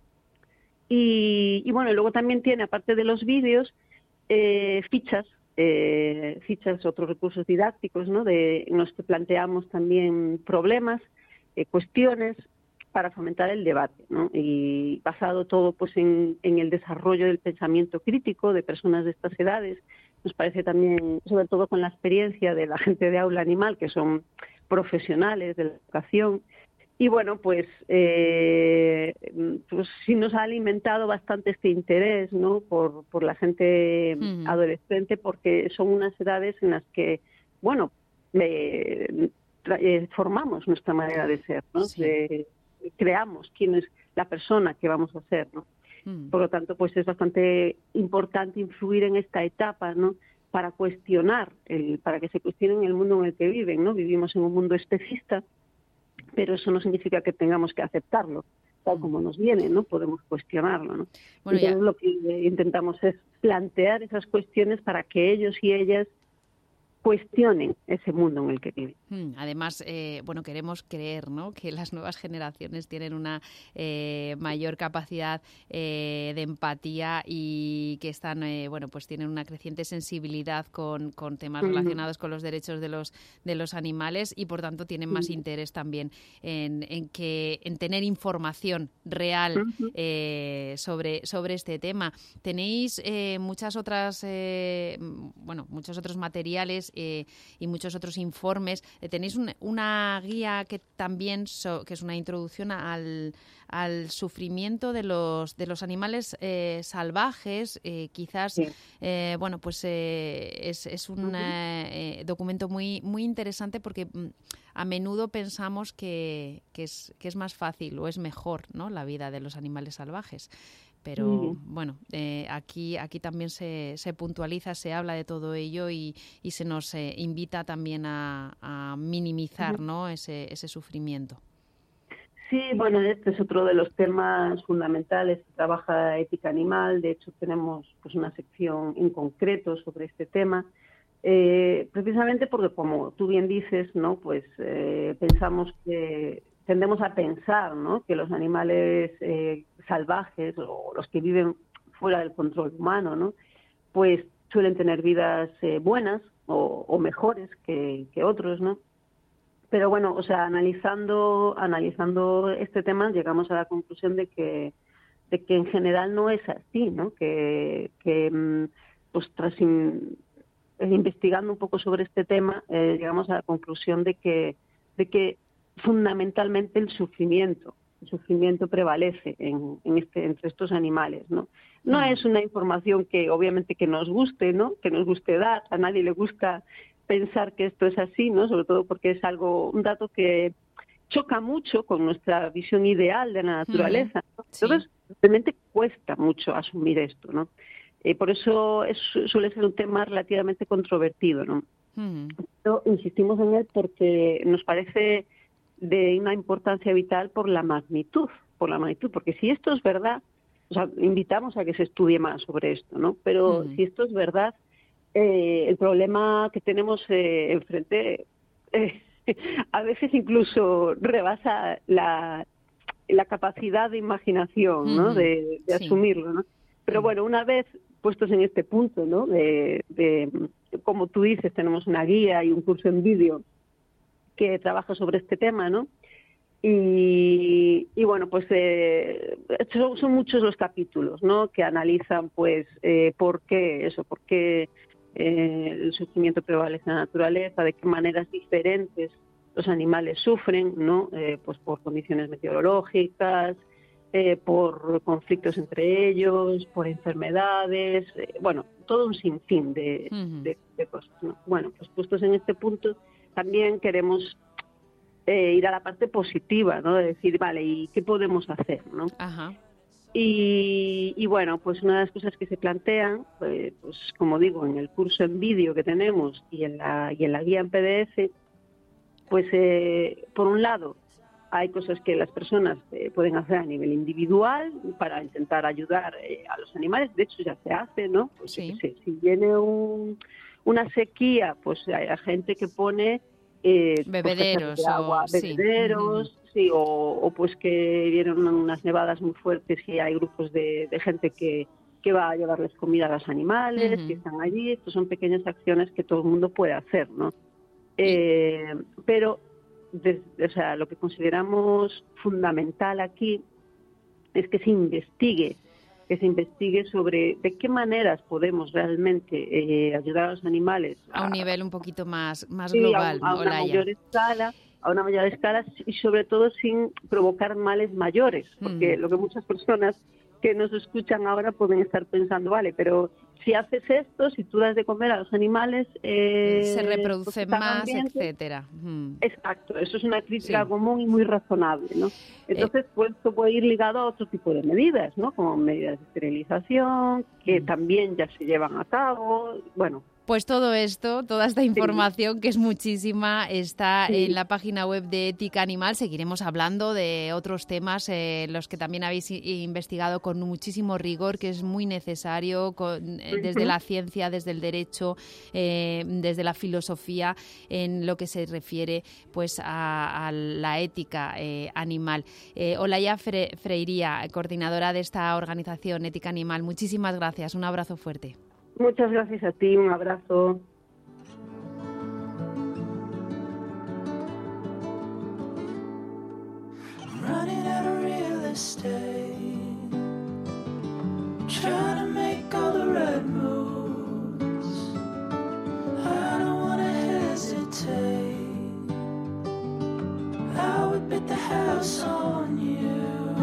Y bueno, luego también tiene, aparte de los vídeos, fichas, otros recursos didácticos, ¿no?, en los que planteamos también problemas, cuestiones para fomentar el debate, ¿no? Y basado todo, pues, en el desarrollo del pensamiento crítico de personas de estas edades. Nos parece también, sobre todo con la experiencia de la gente de Aula Animal, que son profesionales de la educación. Y bueno, pues sí nos ha alimentado bastante este interés, ¿no?, por la gente adolescente, porque son unas edades en las que, bueno, formamos nuestra manera de ser, ¿no? Sí. Creamos quién es la persona que vamos a ser, ¿no? Por lo tanto, pues es bastante importante influir en esta etapa, ¿no?, para cuestionar, para que se cuestionen el mundo en el que viven, ¿no? Vivimos en un mundo especista, pero eso no significa que tengamos que aceptarlo tal como nos viene, ¿no? Podemos cuestionarlo, ¿no? Bueno, entonces lo que intentamos es plantear esas cuestiones para que ellos y ellas cuestionen ese mundo en el que viven. Además, bueno, queremos creer, ¿no?, que las nuevas generaciones tienen una mayor capacidad de empatía y que están, bueno, pues tienen una creciente sensibilidad con temas relacionados con los derechos de los animales y, por tanto, tienen más interés también en tener información real sobre este tema. Tenéis muchos otros materiales y muchos otros informes. Tenéis una guía que también que es una introducción al sufrimiento de los animales salvajes. Quizás, sí. Bueno, pues es un documento muy muy interesante porque a menudo pensamos que es más fácil o es mejor, ¿no?, la vida de los animales salvajes. Pero bueno, aquí también se puntualiza, se habla de todo ello y se nos invita también a minimizar, ¿no?, ese sufrimiento. Sí, bueno, este es otro de los temas fundamentales que trabaja Ética Animal. De hecho, tenemos, pues, una sección en concreto sobre este tema, precisamente porque, como tú bien dices, ¿no?, pues tendemos a pensar, ¿no?, que los animales salvajes o los que viven fuera del control humano, ¿no?, pues suelen tener vidas buenas o mejores que otros, ¿no? Pero bueno, o sea, analizando este tema llegamos a la conclusión de que en general no es así, ¿no? Que pues tras investigando un poco sobre este tema llegamos a la conclusión de que fundamentalmente el sufrimiento prevalece entre estos animales, ¿no? No es una información que obviamente que nos guste, ¿no?, que nos guste dar. A nadie le gusta pensar que esto es así, ¿no?, sobre todo porque es un dato que choca mucho con nuestra visión ideal de la naturaleza, ¿no? Entonces, realmente cuesta mucho asumir esto, ¿no? Por eso suele ser un tema relativamente controvertido, ¿no? Pero insistimos en él porque nos parece de una importancia vital por la magnitud, porque si esto es verdad, o sea, invitamos a que se estudie más sobre esto, ¿no? Pero si esto es verdad, el problema que tenemos enfrente a veces incluso rebasa la capacidad de imaginación, ¿no? De asumirlo, ¿no? Pero bueno, una vez puestos en este punto, ¿no? De como tú dices, tenemos una guía y un curso en vídeo que trabaja sobre este tema, ¿no? Y bueno, pues son muchos los capítulos, ¿no? Que analizan, pues, por qué el sufrimiento prevalece en la naturaleza, de qué maneras diferentes los animales sufren, ¿no? Pues por condiciones meteorológicas, por conflictos entre ellos, por enfermedades, bueno, todo un sinfín de cosas, ¿no? Bueno, pues puestos en este punto, también queremos ir a la parte positiva, ¿no? De decir, vale, ¿y qué podemos hacer, no? Y bueno, pues una de las cosas que se plantean, pues como digo, en el curso en vídeo que tenemos y en la guía en PDF, pues por un lado hay cosas que las personas pueden hacer a nivel individual para intentar ayudar a los animales. De hecho ya se hace, ¿no? Pues si viene una sequía, pues hay gente que pone bebederos, de agua, o pues que vienen unas nevadas muy fuertes y hay grupos de gente que va a llevarles comida a los animales, que están allí. Estas son pequeñas acciones que todo el mundo puede hacer, ¿no? Pero o sea, lo que consideramos fundamental aquí es que se investigue sobre de qué maneras podemos realmente ayudar a los animales a un nivel un poquito más global, a una mayor escala y sobre todo sin provocar males mayores, porque lo que muchas personas que nos escuchan ahora pueden estar pensando, vale, pero si haces esto, si tú das de comer a los animales, se reproducen más, etcétera. Exacto, eso es una crítica común y muy razonable, ¿no? Entonces, pues esto puede ir ligado a otro tipo de medidas, ¿no? Como medidas de esterilización, que también ya se llevan a cabo, bueno. Pues todo esto, toda esta información, que es muchísima, está en la página web de Ética Animal. Seguiremos hablando de otros temas, los que también habéis investigado con muchísimo rigor, que es muy necesario desde la ciencia, desde el derecho, desde la filosofía, en lo que se refiere pues a la ética animal. Olaya Freiría, coordinadora de esta organización Ética Animal, muchísimas gracias. Un abrazo fuerte. Muchas gracias a ti, un abrazo. Running out of real estate, trying to make all the right moves. I don't want to hesitate. I would bet the house on you.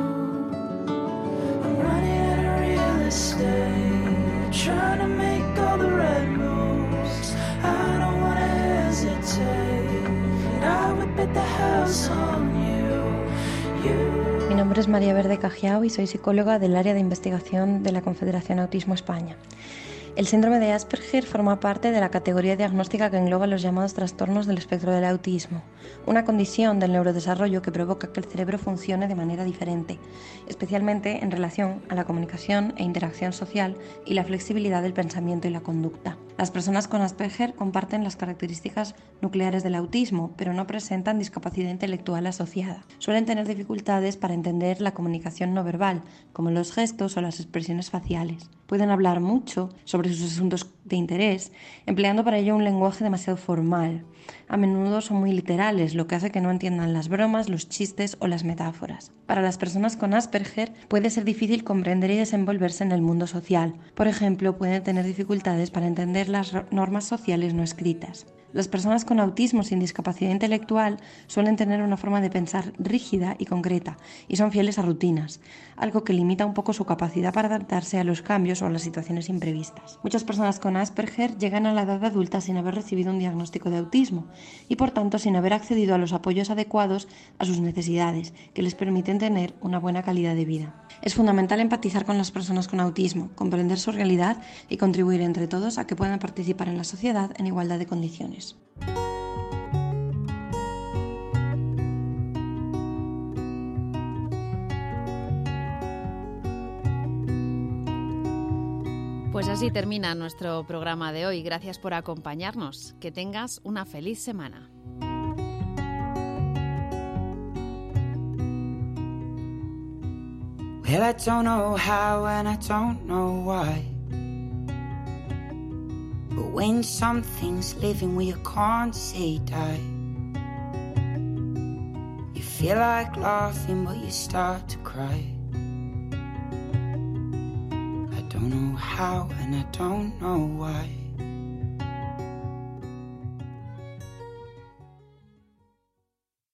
I'm running out of real estate, trying to make all the right moves. I don't want to hesitate. I would bet the house on you. Mi nombre es María Verde Cajiao y soy psicóloga del área de investigación de la Confederación Autismo España. El síndrome de Asperger forma parte de la categoría diagnóstica que engloba los llamados trastornos del espectro del autismo, una condición del neurodesarrollo que provoca que el cerebro funcione de manera diferente, especialmente en relación a la comunicación e interacción social y la flexibilidad del pensamiento y la conducta. Las personas con Asperger comparten las características nucleares del autismo, pero no presentan discapacidad intelectual asociada. Suelen tener dificultades para entender la comunicación no verbal, como los gestos o las expresiones faciales. Pueden hablar mucho sobre sus asuntos de interés, empleando para ello un lenguaje demasiado formal. A menudo son muy literales, lo que hace que no entiendan las bromas, los chistes o las metáforas. Para las personas con Asperger puede ser difícil comprender y desenvolverse en el mundo social. Por ejemplo, pueden tener dificultades para entender las normas sociales no escritas. Las personas con autismo sin discapacidad intelectual suelen tener una forma de pensar rígida y concreta y son fieles a rutinas, algo que limita un poco su capacidad para adaptarse a los cambios o a las situaciones imprevistas. Muchas personas con Asperger llegan a la edad adulta sin haber recibido un diagnóstico de autismo, y por tanto sin haber accedido a los apoyos adecuados a sus necesidades que les permiten tener una buena calidad de vida. Es fundamental empatizar con las personas con autismo, comprender su realidad y contribuir entre todos a que puedan participar en la sociedad en igualdad de condiciones. Pues así termina nuestro programa de hoy. Gracias por acompañarnos. Que tengas una feliz semana. Well, I don't know how and I don't know why, but when something's living where you can't say die, you feel like laughing but you start to cry. I don't know how and I don't know why.